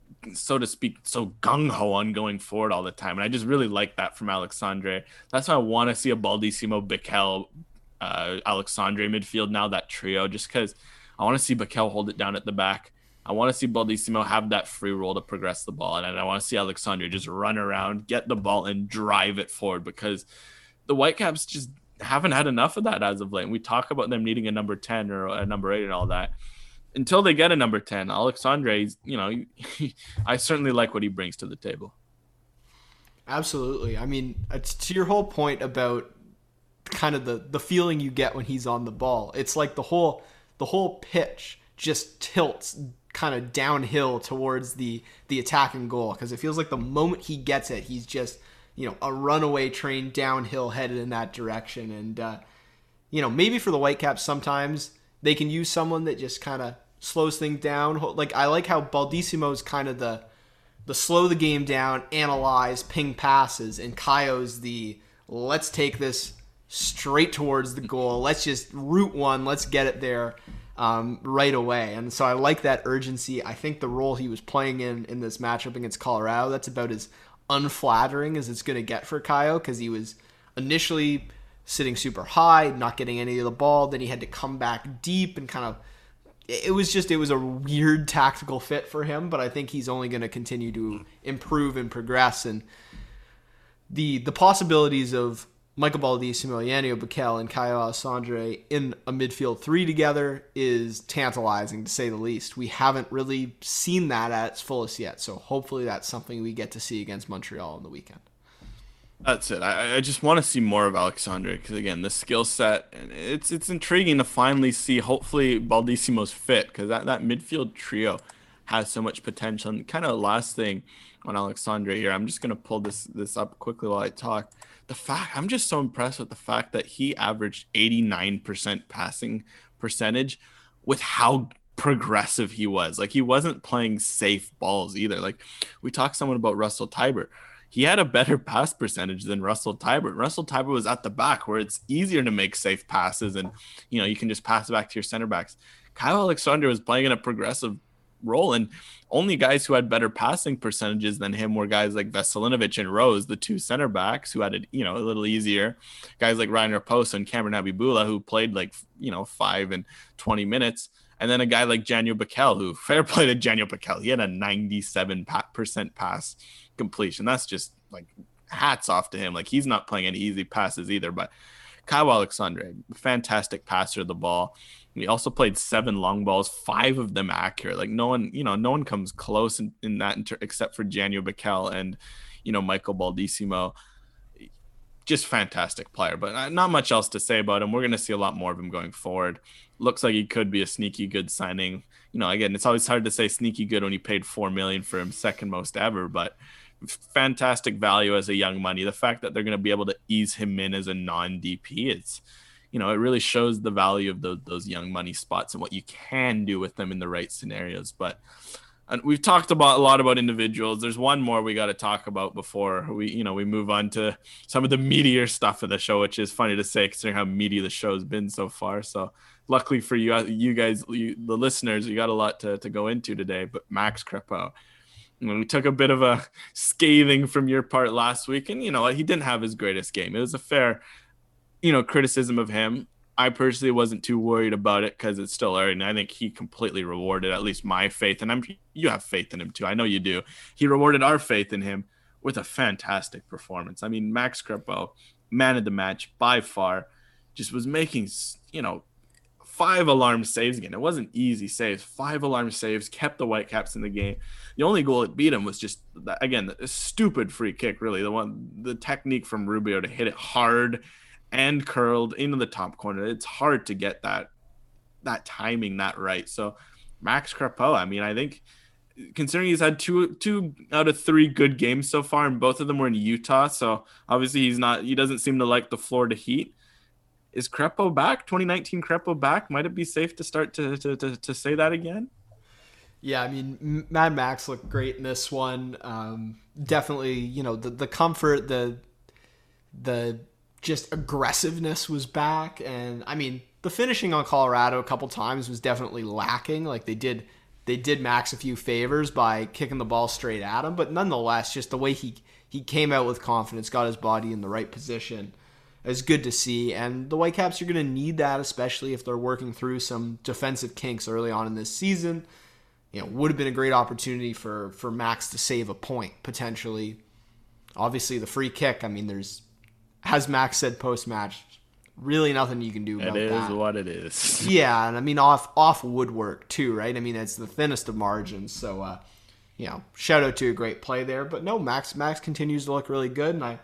so to speak, so gung-ho on going forward all the time. And I just really like that from Alexandre. That's why I want to see a Baldissimo, Bikel, uh, Alexandre midfield now, that trio, just because I want to see Bikel hold it down at the back. I want to see Baldissimo have that free roll to progress the ball. And I want to see Alexandre just run around, get the ball, and drive it forward, because the Whitecaps just haven't had enough of that as of late. And we talk about them needing a number ten or a number eight and all that. Until they get a number ten, Alexandre, you know, I certainly like what he brings to the table. Absolutely. I mean, it's to your whole point about kind of the, the feeling you get when he's on the ball. It's like the whole the whole pitch just tilts kind of downhill towards the the attacking goal, because it feels like the moment he gets it, he's just, you know, a runaway train downhill headed in that direction. And uh, you know, maybe for the Whitecaps sometimes they can use someone that just kind of slows things down. Like, I like how Baldissimo's kind of the the slow the game down, analyze, ping passes, and Kaio's the let's take this straight towards the goal. Let's just route one. Let's get it there um, right away. And so I like that urgency. I think the role he was playing in in this matchup against Colorado, that's about as unflattering as it's going to get for Caio, because he was initially sitting super high, not getting any of the ball. Then he had to come back deep and kind of, it was just, it was a weird tactical fit for him, but I think he's only going to continue to improve and progress. And the the possibilities of Michael Baldissimo, Yannick Bikel, and Caio Alexandre in a midfield three together is tantalizing, to say the least. We haven't really seen that at its fullest yet, so hopefully that's something we get to see against Montreal on the weekend. That's it. I, I just want to see more of Alexandre, because again, the skill set, and it's it's intriguing to finally see. Hopefully, Baldissimo's fit, because that, that midfield trio has so much potential. And kind of last thing on Alexandre here, I'm just gonna pull this this up quickly while I talk. The fact I'm just so impressed with the fact that he averaged eighty-nine percent passing percentage with how progressive he was. Like, he wasn't playing safe balls either. Like, we talked someone about Russell Teibert. He had a better pass percentage than Russell Teibert. Russell Teibert was at the back, where it's easier to make safe passes, and you know, you can just pass it back to your center backs. Caio Alexandre was playing in a progressive role, and only guys who had better passing percentages than him were guys like Veselinovic and Rose, the two center backs, who had it, you know, a little easier. Guys like Ryan Raposo and Cameron Abibula, who played like, you know, five and twenty minutes. And then a guy like Janio Bikel, who, fair play to Janio Bikel, he had a ninety-seven percent pass completion. That's just like hats off to him. Like, he's not playing any easy passes either. But Caio Alexandre, fantastic passer of the ball. He also played seven long balls, five of them accurate. Like, no one, you know, no one comes close in, in that inter- except for Janio Bikel and, you know, Michael Baldissimo. Just fantastic player, but not much else to say about him. We're going to see a lot more of him going forward. Looks like he could be a sneaky good signing. You know, again, it's always hard to say sneaky good when he paid four million dollars for him, second most ever, but fantastic value as a young money. The fact that they're going to be able to ease him in as a non-D P, it's, you know, it really shows the value of those, those young money spots and what you can do with them in the right scenarios. But and we've talked about a lot about individuals. There's one more we got to talk about before we, you know, we move on to some of the meatier stuff of the show, which is funny to say considering how meaty the show's been so far. So luckily for you, you guys, you, the listeners, you got a lot to, to go into today. But Max Crepeau, you know, we took a bit of a scathing from your part last week, and you know, he didn't have his greatest game. It was a fair, you know, criticism of him. I personally wasn't too worried about it because it's still early, and I think he completely rewarded at least my faith, and I'm you have faith in him too. I know you do. He rewarded our faith in him with a fantastic performance. I mean, Max Crepeau, man of the match by far, just was making, you know, five alarm saves again. It wasn't easy saves. Five alarm saves, kept the Whitecaps in the game. The only goal that beat him was just, again, a stupid free kick, really. The one, the technique from Rubio to hit it hard and curled into the top corner. It's hard to get that that timing that right. So Max Crepeau, I mean, I think considering he's had two two out of three good games so far, and both of them were in Utah, so obviously he's not he doesn't seem to like the Florida heat. Is Crepeau back? twenty nineteen Crepeau back? Might it be safe to start to to to, to say that again? Yeah, I mean, Mad Max looked great in this one. Um, definitely, you know, the the comfort, the the just aggressiveness was back, and I mean, the finishing on Colorado a couple times was definitely lacking. Like they did, they did Max a few favors by kicking the ball straight at him, but nonetheless, just the way he he came out with confidence, got his body in the right position, is good to see. And the Whitecaps are going to need that, especially if they're working through some defensive kinks early on in this season. You know, would have been a great opportunity for for Max to save a point potentially. Obviously, the free kick. I mean, there's, as Max said post match, really nothing you can do about that. It is that. what it is. Yeah, and I mean off off woodwork too, right? I mean it's the thinnest of margins, so uh, you know, shout out to a great play there. But no, Max Max continues to look really good, and I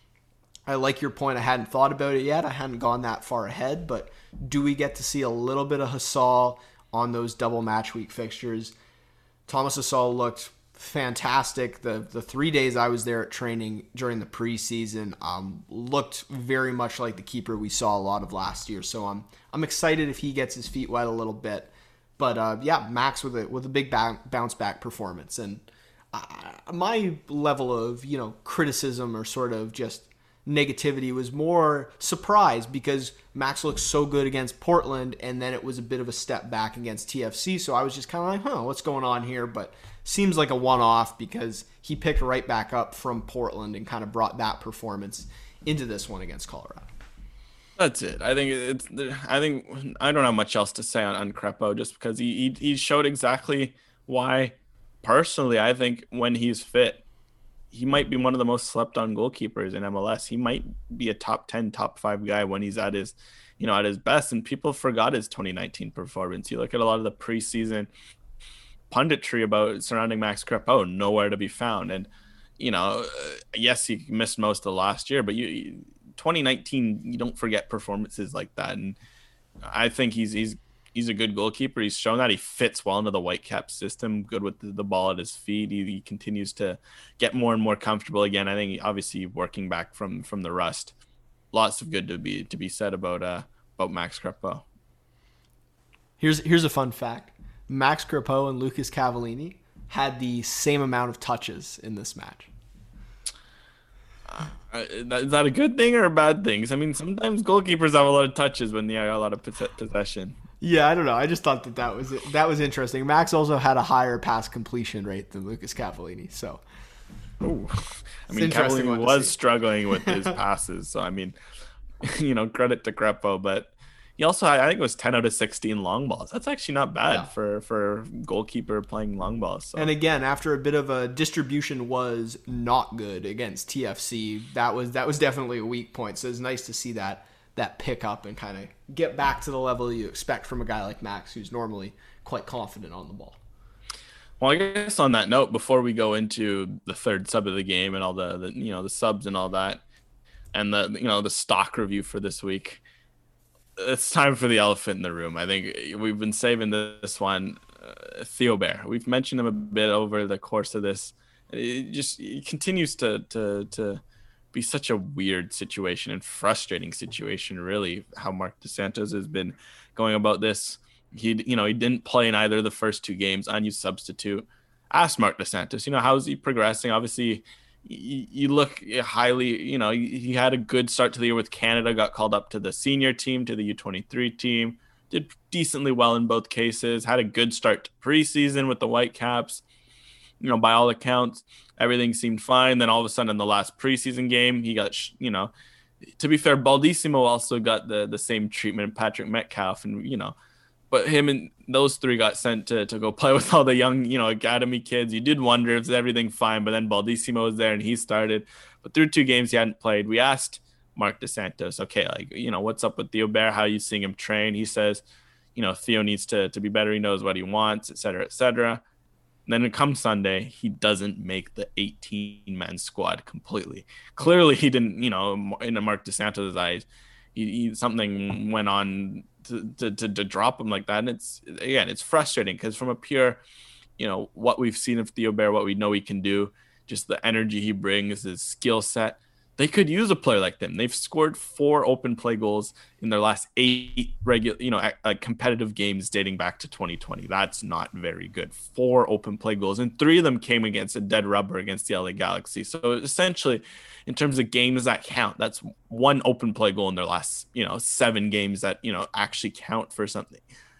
I like your point. I hadn't thought about it yet. I hadn't gone that far ahead, but do we get to see a little bit of Hasal on those double match week fixtures? Thomas Hasal looked fantastic. The the three days I was there at training during the preseason um, looked very much like the keeper we saw a lot of last year. So I'm I'm excited if he gets his feet wet a little bit. But uh, yeah, Max with a with a big ba- bounce back performance. And uh, my level of you know criticism or sort of just negativity was more surprise because Max looked so good against Portland, and then it was a bit of a step back against T F C. So I was just kind of like, huh, what's going on here? But seems like a one-off because he picked right back up from Portland and kind of brought that performance into this one against Colorado. That's it. I think it's. I think I don't have much else to say on, on Crepeau just because he, he he showed exactly why. Personally, I think when he's fit, he might be one of the most slept on goalkeepers in M L S. He might be a top ten, top five guy when he's at his, you know, at his best. And people forgot his twenty nineteen performance. You look at a lot of the preseason punditry about surrounding Max Crepeau, nowhere to be found. And, you know, yes, he missed most of the last year, but you, twenty nineteen, you don't forget performances like that. And I think he's, he's, he's a good goalkeeper. He's shown that he fits well into the Whitecap system, good with the, the ball at his feet. He, he continues to get more and more comfortable again. I think obviously working back from, from the rust, lots of good to be, to be said about, uh, about Max Crepeau. Here's, here's a fun fact. Max Crepeau and Lucas Cavallini had the same amount of touches in this match. Uh, is that a good thing or a bad thing? I mean, sometimes goalkeepers have a lot of touches when they have a lot of possession. Yeah, I don't know. I just thought that that was that was interesting. Max also had a higher pass completion rate than Lucas Cavallini, so. Ooh. I mean, Cavallini was struggling with his passes, so I mean, you know, credit to Crepeau, but he also had, I think it was ten out of sixteen long balls. That's actually not bad yeah. for for goalkeeper playing long balls. So. And again, after a bit of a distribution was not good against T F C, that was that was definitely a weak point. So it's nice to see that that pick up and kind of get back to the level you expect from a guy like Max, who's normally quite confident on the ball. Well, I guess on that note, before we go into the third sub of the game and all the, the you know the subs and all that, and the you know the stock review for this week. It's time for the elephant in the room. I think we've been saving this one. Uh, Theo Bair. We've mentioned him a bit over the course of this. It just it continues to to to be such a weird situation and frustrating situation, really, how Marc Dos Santos has been going about this. He, you know, he didn't play in either of the first two games, unused substitute. Asked Marc Dos Santos, you know, how's he progressing? Obviously, you look highly, you know, he had a good start to the year with Canada, got called up to the senior team, to the U twenty-three team, did decently well in both cases, had a good start to preseason with the Whitecaps. You know, by all accounts, everything seemed fine. Then all of a sudden in the last preseason game, he got, you know, to be fair, Baldissimo also got the, the same treatment, Patrick Metcalf, and, you know, but him and those three got sent to, to go play with all the young, you know, academy kids. You did wonder if everything fine, but then Baldissimo was there and he started. But through two games, he hadn't played. We asked Marc Dos Santos, okay, like, you know, what's up with Theo Bair? How are you seeing him train? He says, you know, Theo needs to, to be better. He knows what he wants, et cetera, et cetera. And then it comes Sunday, he doesn't make the eighteen-man squad completely. Clearly, he didn't, you know, in Marc Dos Santos' eyes, he, he, something went on To, to to drop him like that. And it's, again, it's frustrating because from a pure, you know, what we've seen of Theo Bair, what we know he can do, just the energy he brings, his skill set, they could use a player like them. They've scored four open play goals in their last eight regular, you know, uh, competitive games dating back to twenty twenty. That's not very good. Four open play goals, and three of them came against a dead rubber against the L A Galaxy. So essentially, in terms of games that count, that's one open play goal in their last, you know, seven games that, you know, actually count for something.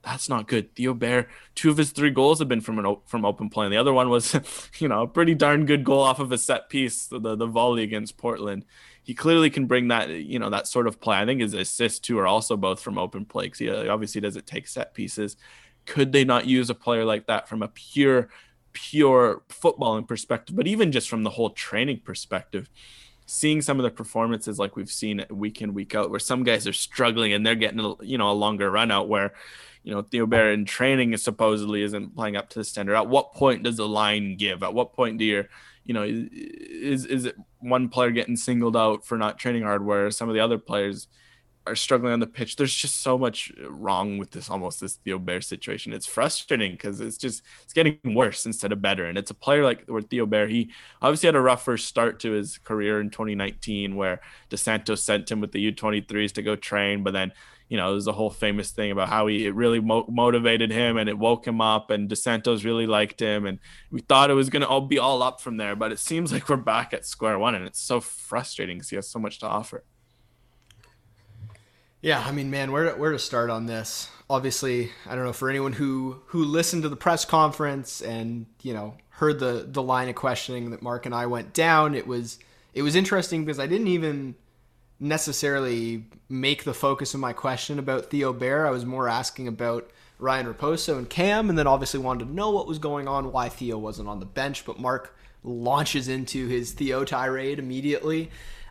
that's not good. Theo Bair, two of his three goals have been from an from open play. And the other one was, you know, a pretty darn good goal off of a set piece, the, the volley against Portland. He clearly can bring that, you know, that sort of play. I think his assists too are also both from open play, because he obviously doesn't take set pieces. Could they not use a player like that from a pure, pure footballing perspective, but even just from the whole training perspective? Seeing some of the performances like we've seen week in, week out, where some guys are struggling and they're getting, you know, a longer run out, where, you know, Theo Bair in training is supposedly isn't playing up to the standard. At what point does the line give? At what point do you, you know, is is it one player getting singled out for not training hard, where some of the other players are struggling on the pitch? There's just so much wrong with this, almost this Theo Bair situation. It's frustrating because it's just, it's getting worse instead of better. And it's a player like where Theo Bair, he obviously had a rough first start to his career in twenty nineteen, where Dos Santos sent him with the U twenty-threes to go train. But then, you know, there's a whole famous thing about how he, it really mo- motivated him and it woke him up, and Dos Santos really liked him. And we thought it was going to all be all up from there, but it seems like we're back at square one, and it's so frustrating because he has so much to offer. Yeah, I mean, man, where to, where to start on this? Obviously, I don't know, for anyone who who listened to the press conference and, you know, heard the the line of questioning that Mark and I went down, it was it was interesting because I didn't even necessarily make the focus of my question about Theo Bair. I was more asking about Ryan Raposo and Cam, and then obviously wanted to know what was going on, why Theo wasn't on the bench. But Mark launches into his Theo tirade immediately.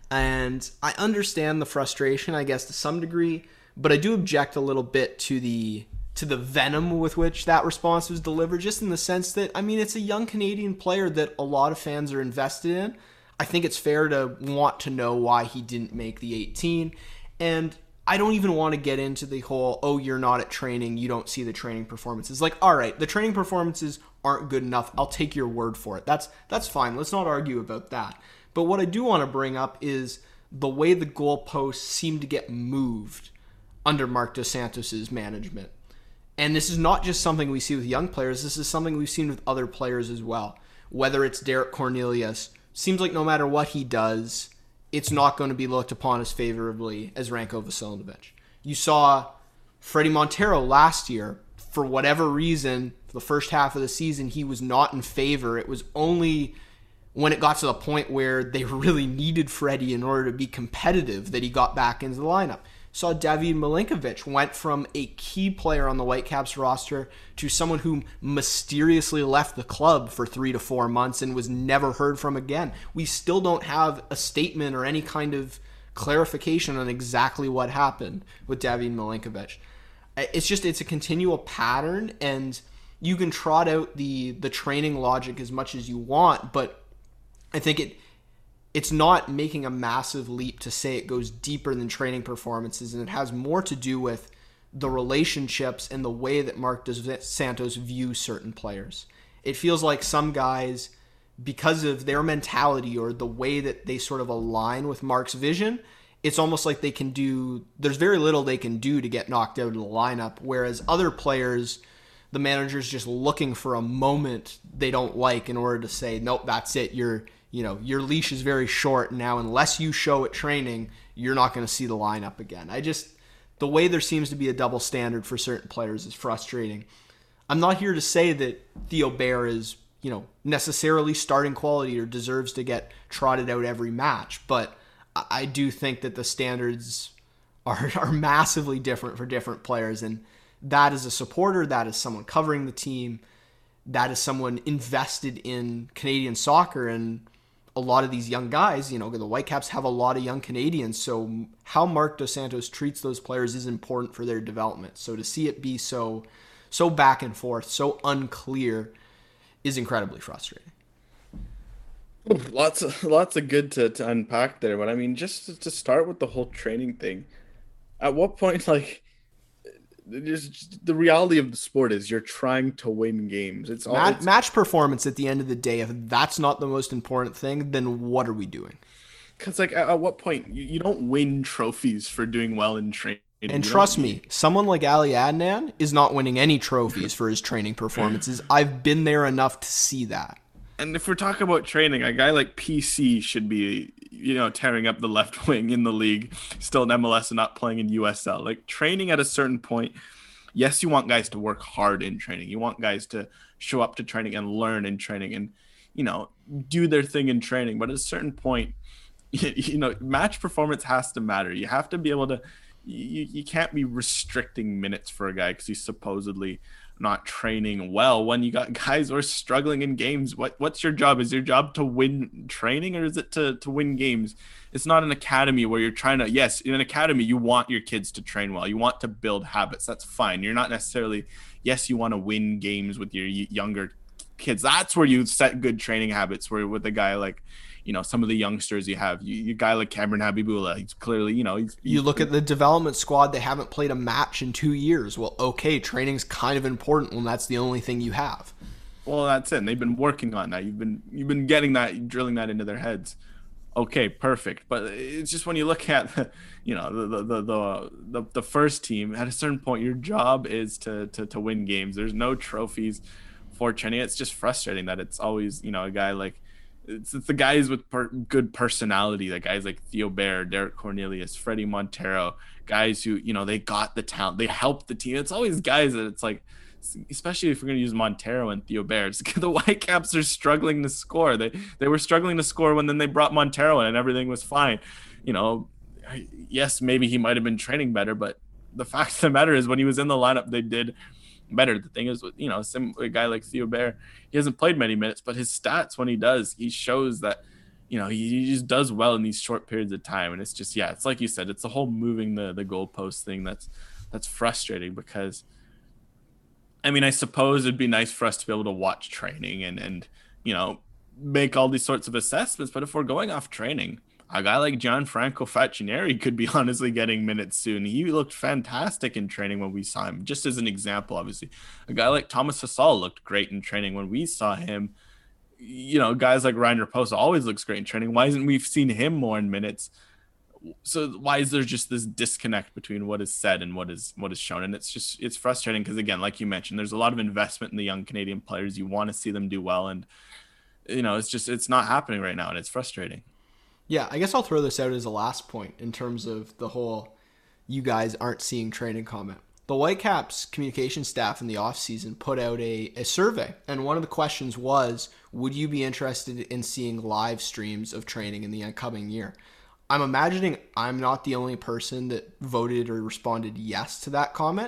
And I understand the frustration, I guess, to some degree, but I do object a little bit to the to the venom with which that response was delivered, just in the sense that, I mean, it's a young Canadian player that a lot of fans are invested in. I think it's fair to want to know why he didn't make the eighteen. And I don't even want to get into the whole, oh, you're not at training, you don't see the training performances. Like, all right, the training performances aren't good enough. I'll take your word for it. That's that's fine. Let's not argue about that. But what I do want to bring up is the way the goalposts seem to get moved under Marc Dos Santos' management. And this is not just something we see with young players. This is something we've seen with other players as well. Whether it's Derek Cornelius, seems like no matter what he does, it's not going to be looked upon as favorably as Ranko Vasilinovic. You saw Freddie Montero last year. For whatever reason, for the first half of the season, he was not in favor. It was only when it got to the point where they really needed Freddie in order to be competitive that he got back into the lineup. Saw David Milinkovic went from a key player on the Whitecaps roster to someone who mysteriously left the club for three to four months and was never heard from again. We still don't have a statement or any kind of clarification on exactly what happened with David Milinkovic. It's just, it's a continual pattern, and you can trot out the the training logic as much as you want, but I think it it's not making a massive leap to say it goes deeper than training performances, and it has more to do with the relationships and the way that Marc Dos Santos views certain players. It feels like some guys, because of their mentality or the way that they sort of align with Marc's vision, it's almost like they can do, there's very little they can do to get knocked out of the lineup, whereas other players, the manager's just looking for a moment they don't like in order to say, nope, that's it, you're You know, your leash is very short now. Unless you show at training, you're not going to see the lineup again. I just, the way there seems to be a double standard for certain players is frustrating. I'm not here to say that Theo Bair is, you know, necessarily starting quality or deserves to get trotted out every match, but I do think that the standards are, are massively different for different players. And that is a supporter, that is someone covering the team, that is someone invested in Canadian soccer, and a lot of these young guys, you know, the Whitecaps have a lot of young Canadians, so how Marc Dos Santos treats those players is important for their development. So to see it be so so back and forth, so unclear, is incredibly frustrating. Lots of lots of good to, to unpack there, but I mean, just to, to start with the whole training thing, at what point, like, just the reality of the sport is you're trying to win games. It's all match, it's, match performance at the end of the day. If that's not the most important thing, then what are we doing? Because like at, at what point you, you don't win trophies for doing well in training. And you trust me, someone like Ali Adnan is not winning any trophies for his training performances. I've been there enough to see that. And if we're talking about training, a guy like P C should be, you know, tearing up the left wing in the league, still in M L S and not playing in U S L. Like, training at a certain point, Yes, you want guys to work hard in training. You want guys to show up to training and learn in training and, you know, do their thing in training. But at a certain point, you know, match performance has to matter. You have to be able to, you, you can't be restricting minutes for a guy because he's supposedly not training well when you got guys who are struggling in games. What what's your job? Is your job to win training or is it to, to win games? It's not an academy where you're trying to, yes, in an academy, you want your kids to train well. You want to build habits. That's fine. You're not necessarily, yes, you want to win games with your younger kids. That's where you set good training habits where with a guy like, you know, some of the youngsters you have, you, you guy like Cameron Habibullah, he's clearly, you know, he's, he's, you look at the development squad, they haven't played a match in two years. Well, okay, training's kind of important when that's the only thing you have. Well, that's it. And they've been working on that. You've been, you've been getting that, drilling that into their heads. Okay, perfect. But it's just when you look at, the, you know, the, the, the, the, the first team, at a certain point, your job is to, to, to win games. There's no trophies for training. It's just frustrating that it's always, you know, a guy like, It's, it's the guys with per, good personality, the guys like Theo Bair, Derek Cornelius, Freddie Montero, guys who, you know, they got the talent, they helped the team. It's always guys that it's like, especially if we're going to use Montero and Theo Bair, it's, the Whitecaps are struggling to score. They they were struggling to score when then they brought Montero in and everything was fine. You know, yes, maybe he might have been training better, but the fact of the matter is when he was in the lineup, they did better. The thing is, you know, some a guy like Theo Bair, he hasn't played many minutes, but his stats when he does, he shows that, you know, he, he just does well in these short periods of time. And it's just, yeah, it's like you said, it's the whole moving the the goalpost thing that's that's frustrating because, I mean, I suppose it'd be nice for us to be able to watch training and and you know make all these sorts of assessments. But if we're going off training, a guy like Gianfranco Faccineri could be honestly getting minutes soon. He looked fantastic in training when we saw him, just as an example, obviously. A guy like Thomas Hasal looked great in training when we saw him. You know, guys like Ryan Raposa always looks great in training. Why isn't we seen him more in minutes? So why is there just this disconnect between what is said and what is what is shown? And it's just, it's frustrating because, again, like you mentioned, there's a lot of investment in the young Canadian players. You want to see them do well. And, you know, it's just, it's not happening right now. And it's frustrating. Yeah, I guess I'll throw this out as a last point in terms of the whole you guys aren't seeing training comment. The Whitecaps communication staff in the offseason put out a, a survey, and one of the questions was, would you be interested in seeing live streams of training in the upcoming year? I'm imagining I'm not the only person that voted or responded yes to that comment.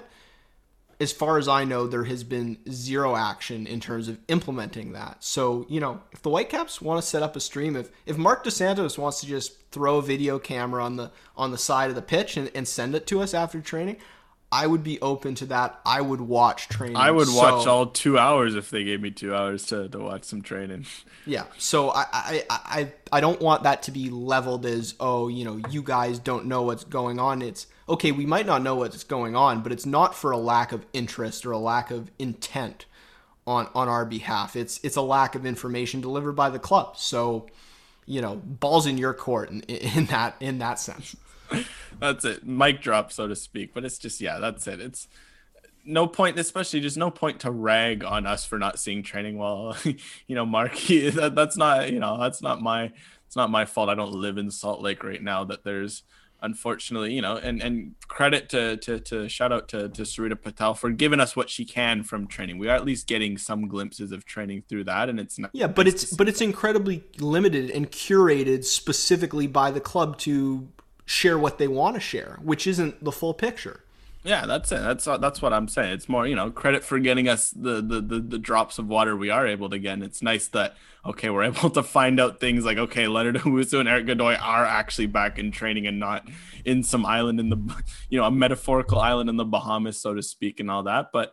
As far as I know, there has been zero action in terms of implementing that. So, you know, if the Whitecaps want to set up a stream, if if Mark DeSantos wants to just throw a video camera on the on the side of the pitch and, and send it to us after training, I would be open to that. I would watch training. I would so, watch all two hours if they gave me two hours to, to watch some training. Yeah. So I, I, I, I don't want that to be leveled as, oh, you know, you guys don't know what's going on. It's, okay, we might not know what's going on, but it's not for a lack of interest or a lack of intent on, on our behalf. It's it's a lack of information delivered by the club. So, you know, balls in your court in, in that in that sense. That's it. Mic drop, so to speak. But it's just, yeah, that's it. It's no point, especially just no point to rag on us for not seeing training well. You know, Mark, that, that's not, you know, that's not my, it's not my fault. I don't live in Salt Lake right now that there's, unfortunately, you know, and, and credit to, to, to shout out to, to Sarita Patel for giving us what she can from training. We are at least getting some glimpses of training through that. And it's not, yeah, but it's, but it's incredibly limited and curated specifically by the club to share what they want to share, which isn't the full picture. Yeah, that's it. That's that's what I'm saying. It's more, you know, credit for getting us the, the the the drops of water we are able to get. And it's nice that, okay, we're able to find out things like, okay, Leonard Owusu and Eric Godoy are actually back in training and not in some island in the, you know, a metaphorical island in the Bahamas, so to speak, and all that. But,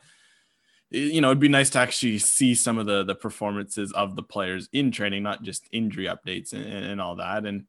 you know, it'd be nice to actually see some of the the performances of the players in training, not just injury updates and, and all that. And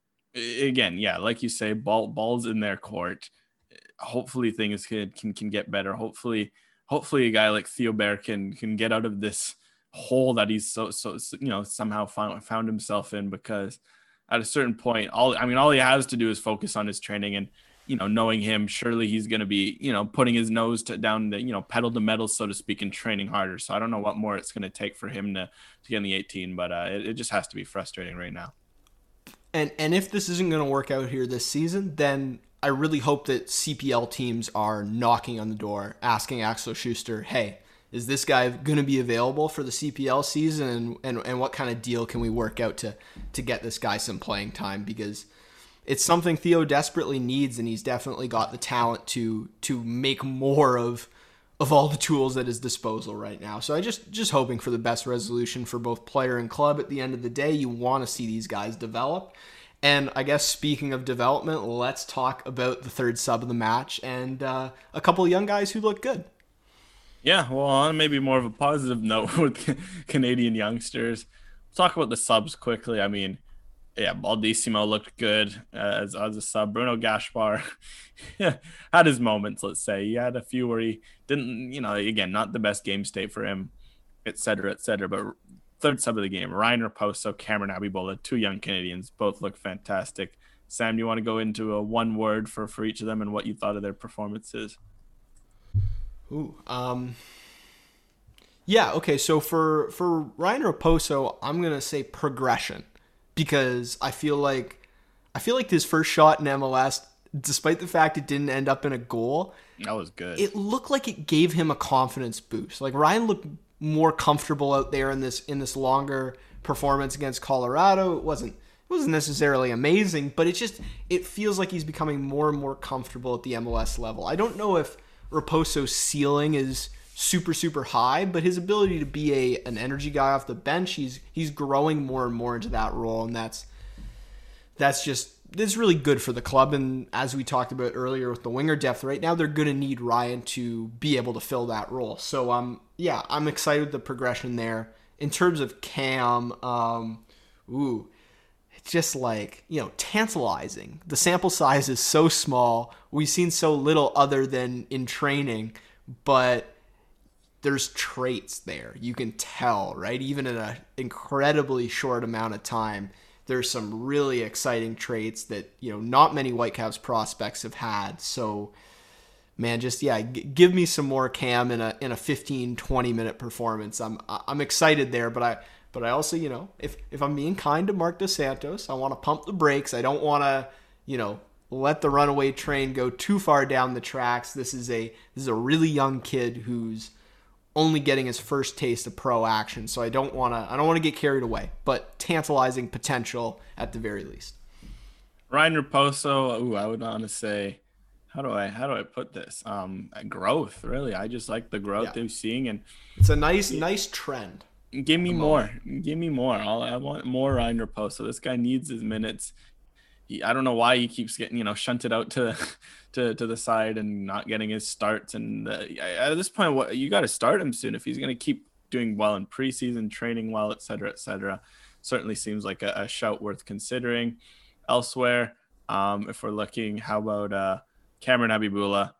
again, yeah, like you say, ball balls in their court. Hopefully things can, can can get better. Hopefully, hopefully a guy like Theo Bair can can get out of this hole that he's so so you know somehow found found himself in. Because at a certain point, all I mean, all he has to do is focus on his training. And you know, knowing him, surely he's going to be you know putting his nose to down the you know pedal to metal, so to speak, and training harder. So I don't know what more it's going to take for him to to get in the eighteen, but uh, it, it just has to be frustrating right now. And and if this isn't going to work out here this season, then I really hope that C P L teams are knocking on the door, asking Axel Schuster, hey, is this guy going to be available for the C P L season? And, and, and what kind of deal can we work out to, to get this guy some playing time? Because it's something Theo desperately needs, and he's definitely got the talent to to make more of of all the tools at his disposal right now. So I just just hoping for the best resolution for both player and club. At the end of the day, you want to see these guys develop. And I guess speaking of development, let's talk about the third sub of the match and uh, a couple of young guys who look good. Yeah, well, on maybe more of a positive note with Canadian youngsters, talk about the subs quickly. I mean, yeah, Baldissimo looked good uh, as, as a sub. Bruno Gaspar had his moments, let's say. He had a few where he didn't, you know, again, not the best game state for him, et cetera, et cetera. But third sub of the game, Ryan Raposo, Cameron Abibola, two young Canadians, both look fantastic. Sam, do you want to go into a one word for, for each of them and what you thought of their performances? Ooh, um, yeah, okay. So for, for Ryan Raposo, I'm going to say progression, because I feel like, I feel like his first shot in M L S, despite the fact it didn't end up in a goal, that was good. It looked like it gave him a confidence boost. Like Ryan looked more comfortable out there in this, in this longer performance against Colorado. It wasn't, it wasn't necessarily amazing, but it just, it feels like he's becoming more and more comfortable at the M L S level. I don't know if Raposo's ceiling is super, super high, but his ability to be a an energy guy off the bench, he's he's growing more and more into that role, and that's that's just it's really good for the club. And as we talked about earlier with the winger depth, right now they're going to need Ryan to be able to fill that role. So um yeah, I'm excited with the progression there. In terms of Cam, um, ooh, it's just like, you know, tantalizing. The sample size is so small. We've seen so little other than in training, but there's traits there. You can tell, right? Even in an incredibly short amount of time, there's some really exciting traits that, you know, not many Whitecaps prospects have had. So, man, just, yeah, g- give me some more Cam in a in a fifteen, twenty minute performance. I'm I'm excited there, but I but I also, you know, if if I'm being kind to Mark Dos Santos, I want to pump the brakes. I don't want to, you know, let the runaway train go too far down the tracks. This is a this is a really young kid who's only getting his first taste of pro action, so I don't want to I don't want to get carried away, but tantalizing potential at the very least. Ryan Raposo, ooh, I would want to say, how do I how do I put this? Um, growth, really. I just like the growth Yeah. they're seeing, and It's a nice nice trend. give me more, give me more. I'll, I want more Ryan Raposo. This guy needs his minutes. He, I don't know why he keeps getting, you know, shunted out to, to, to the side and not getting his starts. And uh, at this point, what you got to start him soon if he's going to keep doing well in preseason, training well, et cetera, et cetera. Certainly seems like a, a shout worth considering. Elsewhere, um, if we're looking, how about uh, Cameron Abibola?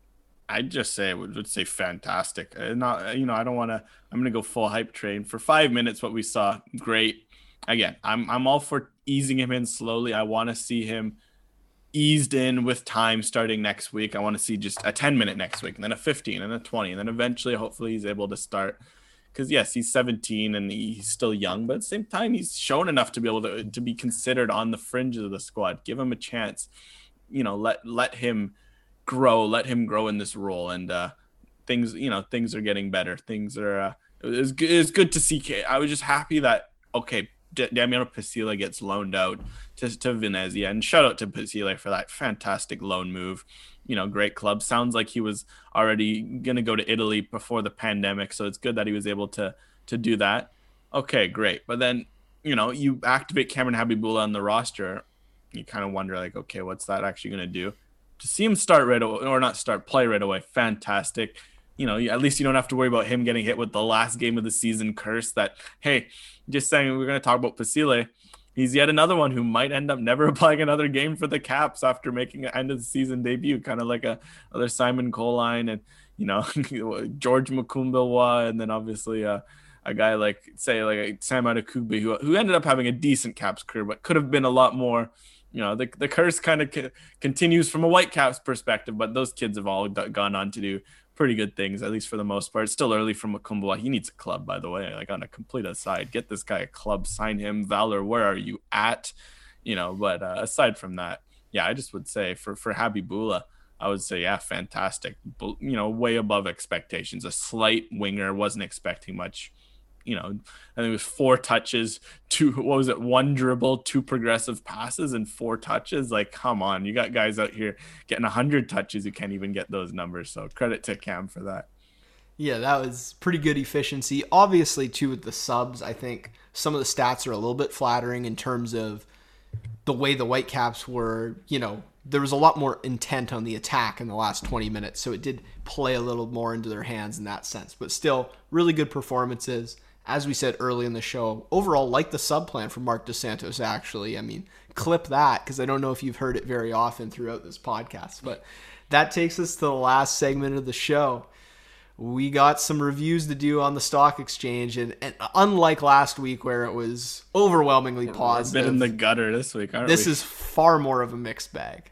I'd just say, would, would say fantastic. Uh, not, you know, I don't want to, I'm going to go full hype train. For five minutes, what we saw, great. Again, I'm I'm all for easing him in slowly. I want to see him eased in with time starting next week. I want to see just a ten minute next week, and then a fifteen and a twenty, and then eventually, hopefully, he's able to start. Because yes, he's seventeen and he's still young, but at the same time, he's shown enough to be able to to be considered on the fringes of the squad. Give him a chance. You know, let let him grow. Let him grow in this role, and uh, things you know things are getting better. Things are. Uh, it was good. It was good to see. I was just happy that okay. Damiano Pasila gets loaned out to, to Venezia, and shout out to Pasila for that fantastic loan move. You know, great club. Sounds like he was already going to go to Italy before the pandemic, so it's good that he was able to to do that. Okay, great. But then, you know, you activate Cameron Abibola on the roster, you kind of wonder, like, okay, what's that actually going to do? To see him start right away, or not start, play right away, fantastic. You know, at least you don't have to worry about him getting hit with the last game of the season curse that, hey, just saying we're going to talk about Pasile. He's yet another one who might end up never playing another game for the Caps after making an end of the season debut, kind of like a other Simon Colline and, you know, George Mukumbilwa, and then obviously uh, a guy like, say, like Sam Adekugbe, who, who ended up having a decent Caps career, but could have been a lot more. You know, the, the curse kind of c- continues from a Whitecaps perspective, but those kids have all d- gone on to do pretty good things, at least for the most part. It's still early for Mukumbwa. He needs a club, by the way. Like, on a complete aside, get this guy a club, sign him. Valor, where are you at? You know, but uh, aside from that, yeah, I just would say for, for Habibullah, I would say, yeah, fantastic. You know, way above expectations. A slight winger, wasn't expecting much. You know, I think it was four touches, two, what was it, one dribble, two progressive passes, and four touches. Like, come on, you got guys out here getting one hundred touches who can't even get those numbers. So credit to Cam for that. Yeah, that was pretty good efficiency. Obviously, too, with the subs, I think some of the stats are a little bit flattering in terms of the way the Whitecaps were, you know, there was a lot more intent on the attack in the last twenty minutes, so it did play a little more into their hands in that sense. But still, really good performances. As we said early in the show, overall, like the sub plan for Marc Dos Santos, actually. I mean, clip that, because I don't know if you've heard it very often throughout this podcast. But that takes us to the last segment of the show. We got some reviews to do on the stock exchange, and, and unlike last week where it was overwhelmingly positive, We're a bit in the gutter this week, aren't this we? is far more of a mixed bag.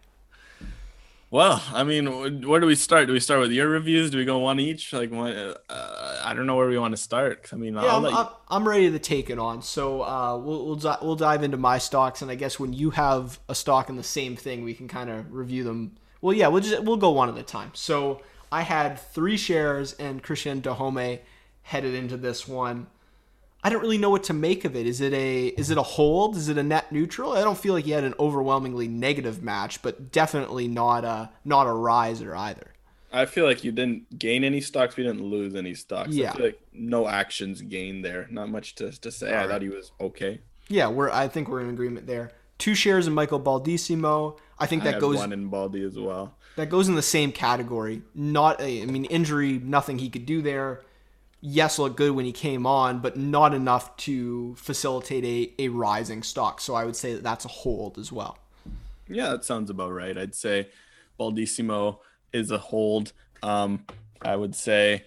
Well, I mean, where do we start? Do we start with your reviews? Do we go one each? Like, one, uh, I don't know where we want to start. I mean, Yeah, I'll I'm, let you... I'm, I'm ready to take it on. So uh, we'll we'll, di- we'll dive into my stocks, and I guess when you have a stock in the same thing, we can kind of review them. Well, yeah, we'll just we'll go one at a time. So I had three shares, and Christian Dahome headed into this one. I don't really know what to make of it. Is it a is it a hold? Is it a net neutral? I don't feel like he had an overwhelmingly negative match, but definitely not a not a riser either. I feel like you didn't gain any stocks. We didn't lose any stocks. Yeah. I feel like no actions gained there. Not much to, to say. I thought he was okay. Yeah, we're I think we're in agreement there. Two shares in Michael Baldissimo. I think I that had goes one in Baldy as well. that goes in the same category. Not a, I mean, injury, nothing he could do there. Yes, looked good when he came on, but not enough to facilitate a, a rising stock. So I would say that that's a hold as well. Yeah, that sounds about right. I'd say Baldissimo is a hold. Um, I would say,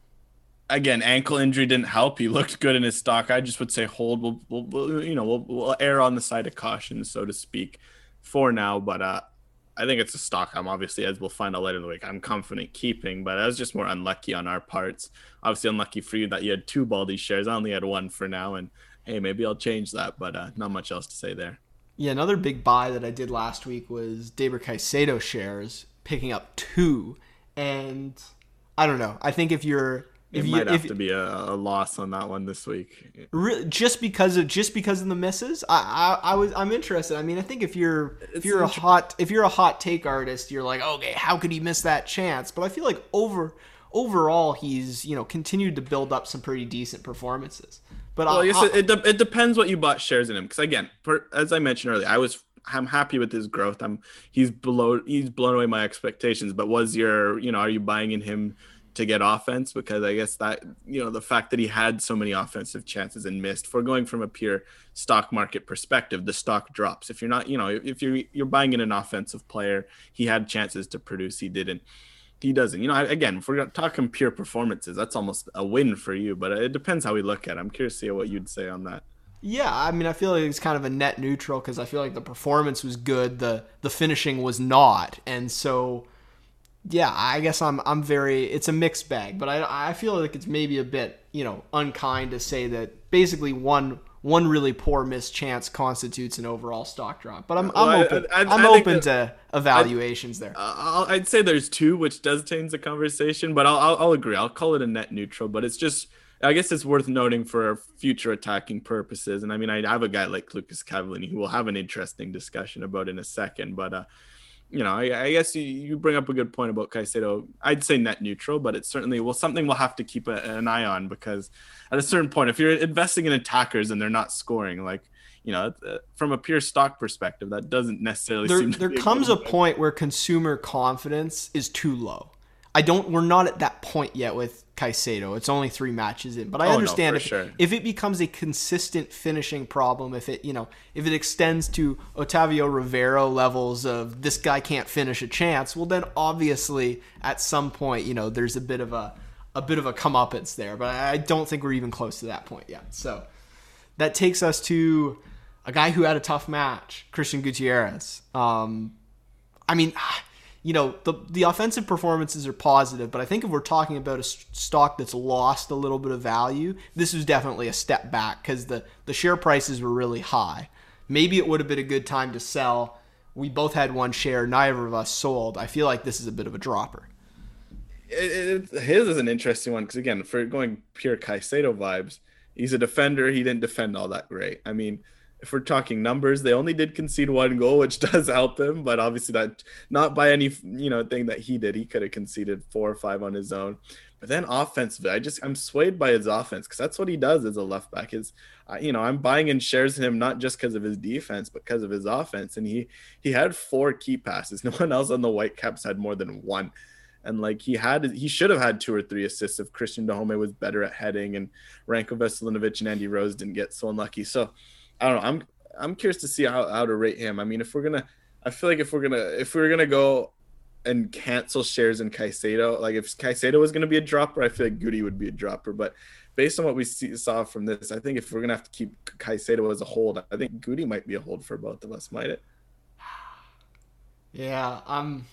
again, ankle injury didn't help. He looked good in his stock. I just would say hold. We'll, we'll, we'll you know, we'll, we'll err on the side of caution, so to speak, for now. But uh, I think it's a stock I'm obviously, as we'll find out later in the week, I'm confident keeping. But I was just more unlucky on our parts. Obviously unlucky for you that you had two Baldy shares. I only had one for now, and hey, maybe I'll change that, but uh, not much else to say there. Yeah, another big buy that I did last week was Deiber Caicedo shares, picking up two. And I don't know. I think if you're if It you might have if, to be a, a loss on that one this week. Really, just because of just because of the misses, I, I I was I'm interested. I mean, I think if you're if It's you're a inter- hot if you're a hot take artist, you're like, okay, how could he miss that chance? But I feel like over overall, he's you know continued to build up some pretty decent performances. But Well, I, I guess I, it, it, de- it depends what you bought shares in him. Because again, per, as I mentioned earlier, I was I'm happy with his growth. I'm he's below he's blown away my expectations. But was your you know are you buying in him to get offense? Because I guess that you know the fact that he had so many offensive chances and missed. For going from a pure stock market perspective, the stock drops. If you're not you know if you're you're buying in an offensive player, he had chances to produce, he didn't. He doesn't. You know, again, if we're talking pure performances, that's almost a win for you. But it depends how we look at it. I'm curious to see what you'd say on that. yeah, I mean, I feel like it's kind of a net neutral because I feel like the performance was good, the the finishing was not, and so. Yeah, I guess I'm I'm very it's a mixed bag, but I I feel like it's maybe a bit, you know, unkind to say that basically one one really poor missed chance constitutes an overall stock drop. But I'm I'm Well, I- open I- I- I'm I think open that- to evaluations there. Uh, I'll, I'd say there's two, which does change the conversation, but I'll, I'll I'll agree. I'll call it a net neutral, but it's just I guess it's worth noting for future attacking purposes. And I mean, I have a guy like Lucas Cavallini who we'll have an interesting discussion about in a second, but uh. You know, I, I guess you, you bring up a good point about Caicedo. I'd say net neutral, but it's certainly well something we'll have to keep a, an eye on because at a certain point, if you're investing in attackers and they're not scoring, like you know, uh, from a pure stock perspective, that doesn't necessarily. There seem to there be comes a good point where consumer confidence is too low. I don't we're not at that point yet with Caicedo. It's only three matches in, but I Oh, no, understand for if sure. if it becomes a consistent finishing problem, if it you know if it extends to Otavio Rivero levels of this guy can't finish a chance, well then obviously at some point you know there's a bit of a a bit of a comeuppance there, but I don't think we're even close to that point yet. So that takes us to a guy who had a tough match, Christian Gutierrez. Um, I mean. You know, the the offensive performances are positive, but I think if we're talking about a stock that's lost a little bit of value, this was definitely a step back because the, the share prices were really high. Maybe it would have been a good time to sell. We both had one share. Neither of us sold. I feel like this is a bit of a dropper. It, it, his is an interesting one because, again, for going pure Caicedo vibes, he's a defender. He didn't defend all that great. I mean, if we're talking numbers, they only did concede one goal, which does help him. But obviously, that not by any you know thing that he did. He could have conceded four or five on his own. But then offensively, I just I'm swayed by his offense because that's what he does as a left back. Is uh, you know I'm buying in shares in him not just because of his defense, but because of his offense. And he he had four key passes. No one else on the Whitecaps had more than one. And like he had, he should have had two or three assists if Christian Dahome was better at heading and Ranko Veselinovic and Andy Rose didn't get so unlucky. So I don't know. I'm I'm curious to see how, how to rate him. I mean, if we're gonna, I feel like if we're gonna if we're gonna go and cancel shares in Caicedo, like if Caicedo was gonna be a dropper, I feel like Goody would be a dropper. But based on what we see, saw from this, I think if we're gonna have to keep Caicedo as a hold, I think Goody might be a hold for both of us, might it? Yeah, I'm.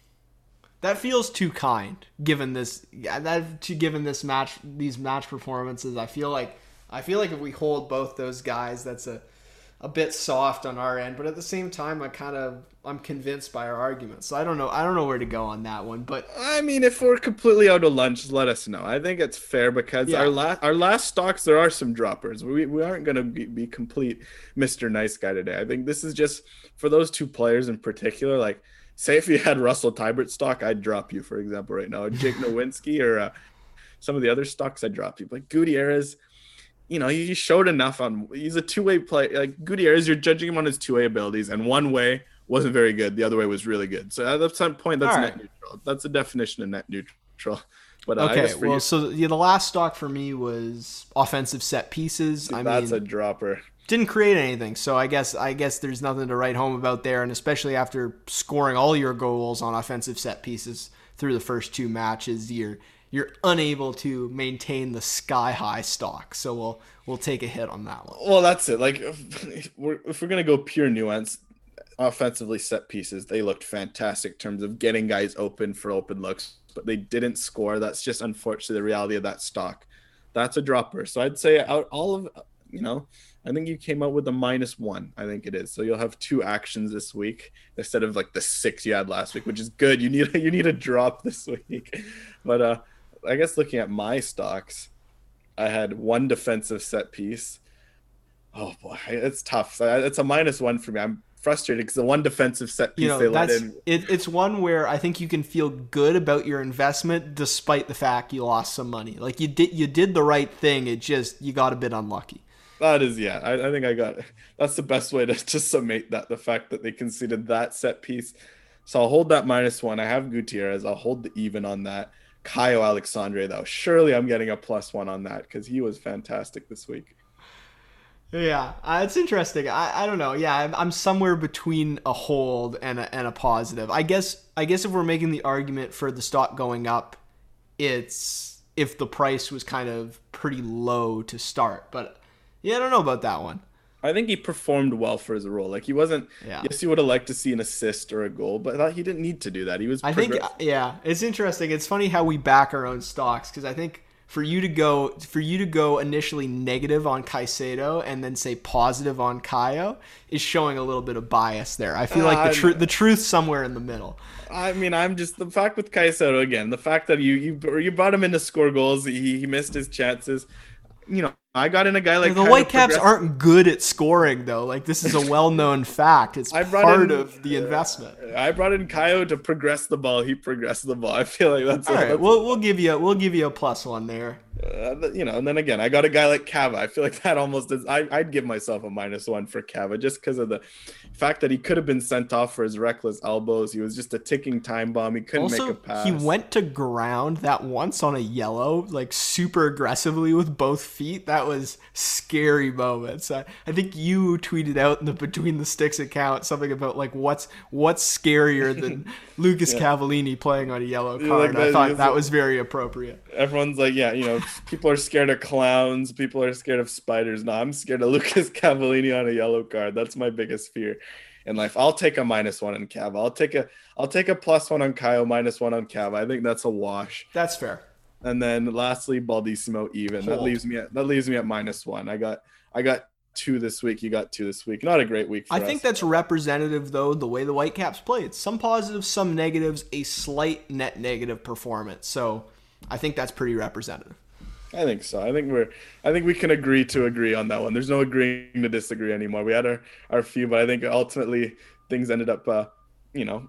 That feels too kind, given this. Yeah, that to given this match, these match performances. I feel like, I feel like if we hold both those guys, that's a, a bit soft on our end. But at the same time, I kind of, I'm convinced by our arguments. So I don't know, I don't know where to go on that one. But I mean, if we're completely out of lunch, let us know. I think it's fair because Yeah. our last, our last stocks, there are some droppers. We we aren't gonna be, be complete Mister Nice Guy today. I think this is just for those two players in particular, like. Say if you had Russell Tybert stock, I'd drop you, for example, right now. Jake Nowinski or uh, some of the other stocks, I'd drop you. But Gutierrez, you know, he showed enough on – he's a two-way play. Like, Gutierrez, you're judging him on his two-way abilities, and one way wasn't very good. The other way was really good. So at some point, that's All net right. neutral. That's the definition of net neutral. But uh, I okay, guess for well, you, so yeah, the last stock for me was offensive set pieces. I that's mean, a dropper. didn't create anything, so I guess I guess there's nothing to write home about there. And especially after scoring all your goals on offensive set pieces through the first two matches, you're you're unable to maintain the sky high stock. So we'll we'll take a hit on that one. Well, that's it. Like, if we're, if we're going to go pure nuance, offensively set pieces, they looked fantastic in terms of getting guys open for open looks, but they didn't score. That's just unfortunately the reality of that stock. That's a dropper. So I'd say out all of, you know, I think you came out with a minus one. I think it is. So you'll have two actions this week instead of like the six you had last week, which is good. You need you need a drop this week. But uh, I guess looking at my stocks, I had one defensive set piece. Oh boy, it's tough. It's a minus one for me. I'm frustrated because the one defensive set piece You know, they let that's in. it, it's one where I think you can feel good about your investment despite the fact you lost some money. Like you did you did the right thing. It just you got a bit unlucky. That is, yeah. I, I think I got that's the best way to, to summate that. The fact that they conceded that set piece. So I'll hold that minus one. I have Gutierrez. I'll hold the even on that. Caio Alexandre, though. Surely I'm getting a plus one on that because he was fantastic this week. Yeah, uh, it's interesting. I, I don't know. Yeah, I'm, I'm somewhere between a hold and a, and a positive. I guess I guess if we're making the argument for the stock going up, it's if the price was kind of pretty low to start. But yeah, I don't know about that one. I think he performed well for his role. Like he wasn't. Yeah. Yes, he would have liked to see an assist or a goal, but I thought he didn't need to do that. He was. I think progress- yeah, it's interesting. It's funny how we back our own stocks because I think for you to go for you to go initially negative on Caicedo and then say positive on Caio is showing a little bit of bias there. I feel like the Uh, truth the truth's somewhere in the middle. I mean, I'm just the fact with Caicedo again. The fact that you you you brought him in to score goals, he he missed his chances. You know, I got in a guy like the Caio Whitecaps progress- aren't good at scoring though. Like this is a well-known fact. It's I brought part in- of the investment. I brought in Caio to progress the ball. He progressed the ball. I feel like that's All right, that's- we'll we'll give you we'll give you a plus one there. Uh, you know, and then again, I got a guy like Cava. I feel like that almost is. I, I'd give myself a minus one for Cava just because of the fact that he could have been sent off for his reckless elbows. He was just a ticking time bomb. He couldn't make a Also, pass. he went to ground that once on a yellow, like super aggressively with both feet. That was scary moments. I, I think you tweeted out in the Between the Sticks account something about like what's what's scarier than Lucas Yeah. Cavallini playing on a yellow Yeah, card. like I that- thought it's that a- was very appropriate. Everyone's like, yeah, you know, people are scared of clowns. People are scared of spiders. No, I'm scared of Lucas Cavallini on a yellow card. That's my biggest fear in life. I'll take a minus one on Cava. I'll take a I'll take a plus one on Caio, minus one on Cava. I think that's a wash. That's fair. And then lastly, Baldissimo even. That Hold. leaves me at that leaves me at minus one. I got I got two this week, you got two this week. Not a great week for I us. think that's representative, though, the way the Whitecaps played. Some positives, some negatives, a slight net negative performance. So I think that's pretty representative. I think so. I think we're. I think we can agree to agree on that one. There's no agreeing to disagree anymore. We had our, our few, but I think ultimately things ended up, uh, you know,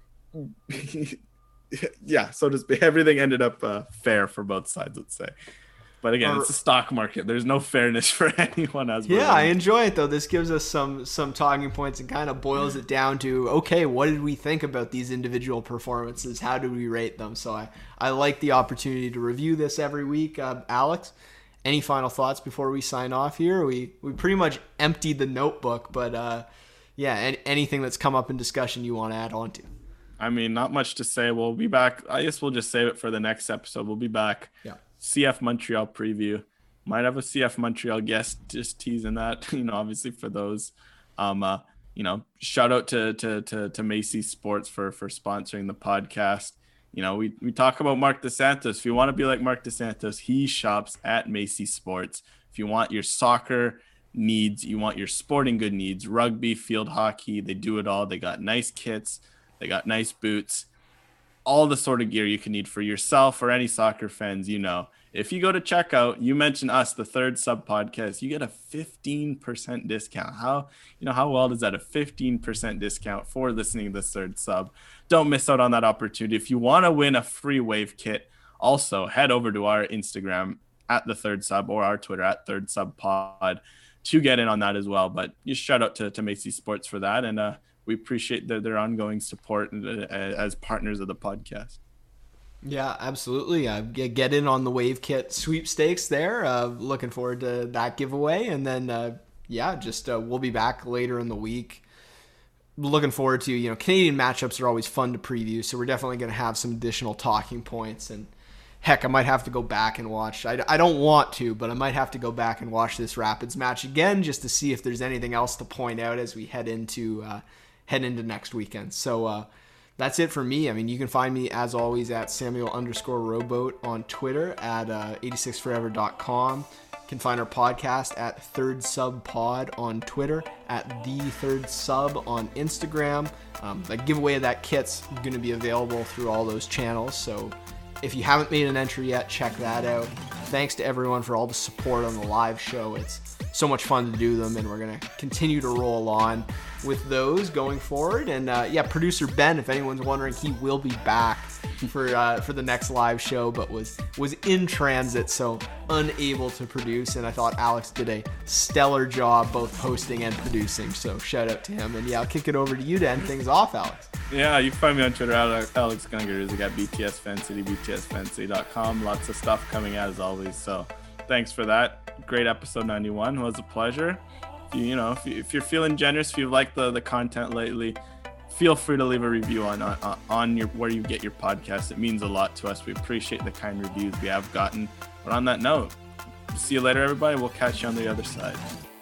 yeah. So to speak, everything ended up uh, fair for both sides, let's say. But again, Or, it's a stock market. There's no fairness for anyone. As yeah, I enjoy it though. This gives us some some talking points and kind of boils it down to, okay, what did we think about these individual performances? How do we rate them? So I, I like the opportunity to review this every week. Uh, Alex, any final thoughts before we sign off here? We we pretty much emptied the notebook, but uh, yeah, any, anything that's come up in discussion you want to add on to? I mean, not much to say. We'll be back. I guess we'll just save it for the next episode. We'll be back. Yeah. C F Montreal preview. Might have a C F Montreal guest, just teasing that, you know, obviously for those. Um, uh, you know, shout out to to to, to Macy Sports for for sponsoring the podcast. You know, we, we talk about Mark DeSantos. If you want to be like Mark DeSantos, he shops at Macy Sports. If you want your soccer needs, you want your sporting good needs, rugby, field hockey, they do it all. They got nice kits, they got nice boots, all the sort of gear you can need for yourself or any soccer fans, you know. If you go to checkout, you mention us, the Third Sub Podcast, you get a fifteen percent discount. How, you know, how well does that? A fifteen percent discount for listening to the Third Sub. Don't miss out on that opportunity. If you want to win a free wave kit, also head over to our Instagram at the Third Sub or our Twitter at Third Sub Pod to get in on that as well. But you shout out to, to Macy Sports for that. And uh, we appreciate their, their ongoing support as partners of the podcast. Yeah, absolutely. Uh, get, get in on the Wave Kit sweepstakes there. Uh, looking forward to that giveaway. And then, uh, yeah, just uh, we'll be back later in the week. Looking forward to, you know, Canadian matchups are always fun to preview. So we're definitely going to have some additional talking points. And heck, I might have to go back and watch. I, I don't want to, but I might have to go back and watch this Rapids match again just to see if there's anything else to point out as we head into, uh, head into next weekend. So, uh, that's it for me. I mean, you can find me, as always, at Samuel underscore Rowboat on Twitter, at uh, eighty-six forever dot com. You can find our podcast at Third Sub Pod on Twitter, at The Third Sub on Instagram. Um, the giveaway of that kit's going to be available through all those channels. So if you haven't made an entry yet, check that out. Thanks to everyone for all the support on the live show. It's so much fun to do them, and we're going to continue to roll on with those going forward. And uh, yeah, producer Ben, if anyone's wondering, he will be back for uh, for the next live show, but was was in transit, so unable to produce. And I thought Alex did a stellar job both hosting and producing, so shout out to him. And yeah, I'll kick it over to you to end things off, Alex. Yeah, you can find me on Twitter at Alex Gungers. I got B T S Fan City, B T S fan city dot com. Lots of stuff coming out as always. So thanks for that. Great episode ninety-one. It was a pleasure. If you, you know, if, you, if you're feeling generous, if you like the, the content lately, feel free to leave a review on, on on your where you get your podcast. It means a lot to us. We appreciate the kind reviews we have gotten. But on that note, see you later, everybody. We'll catch you on the other side.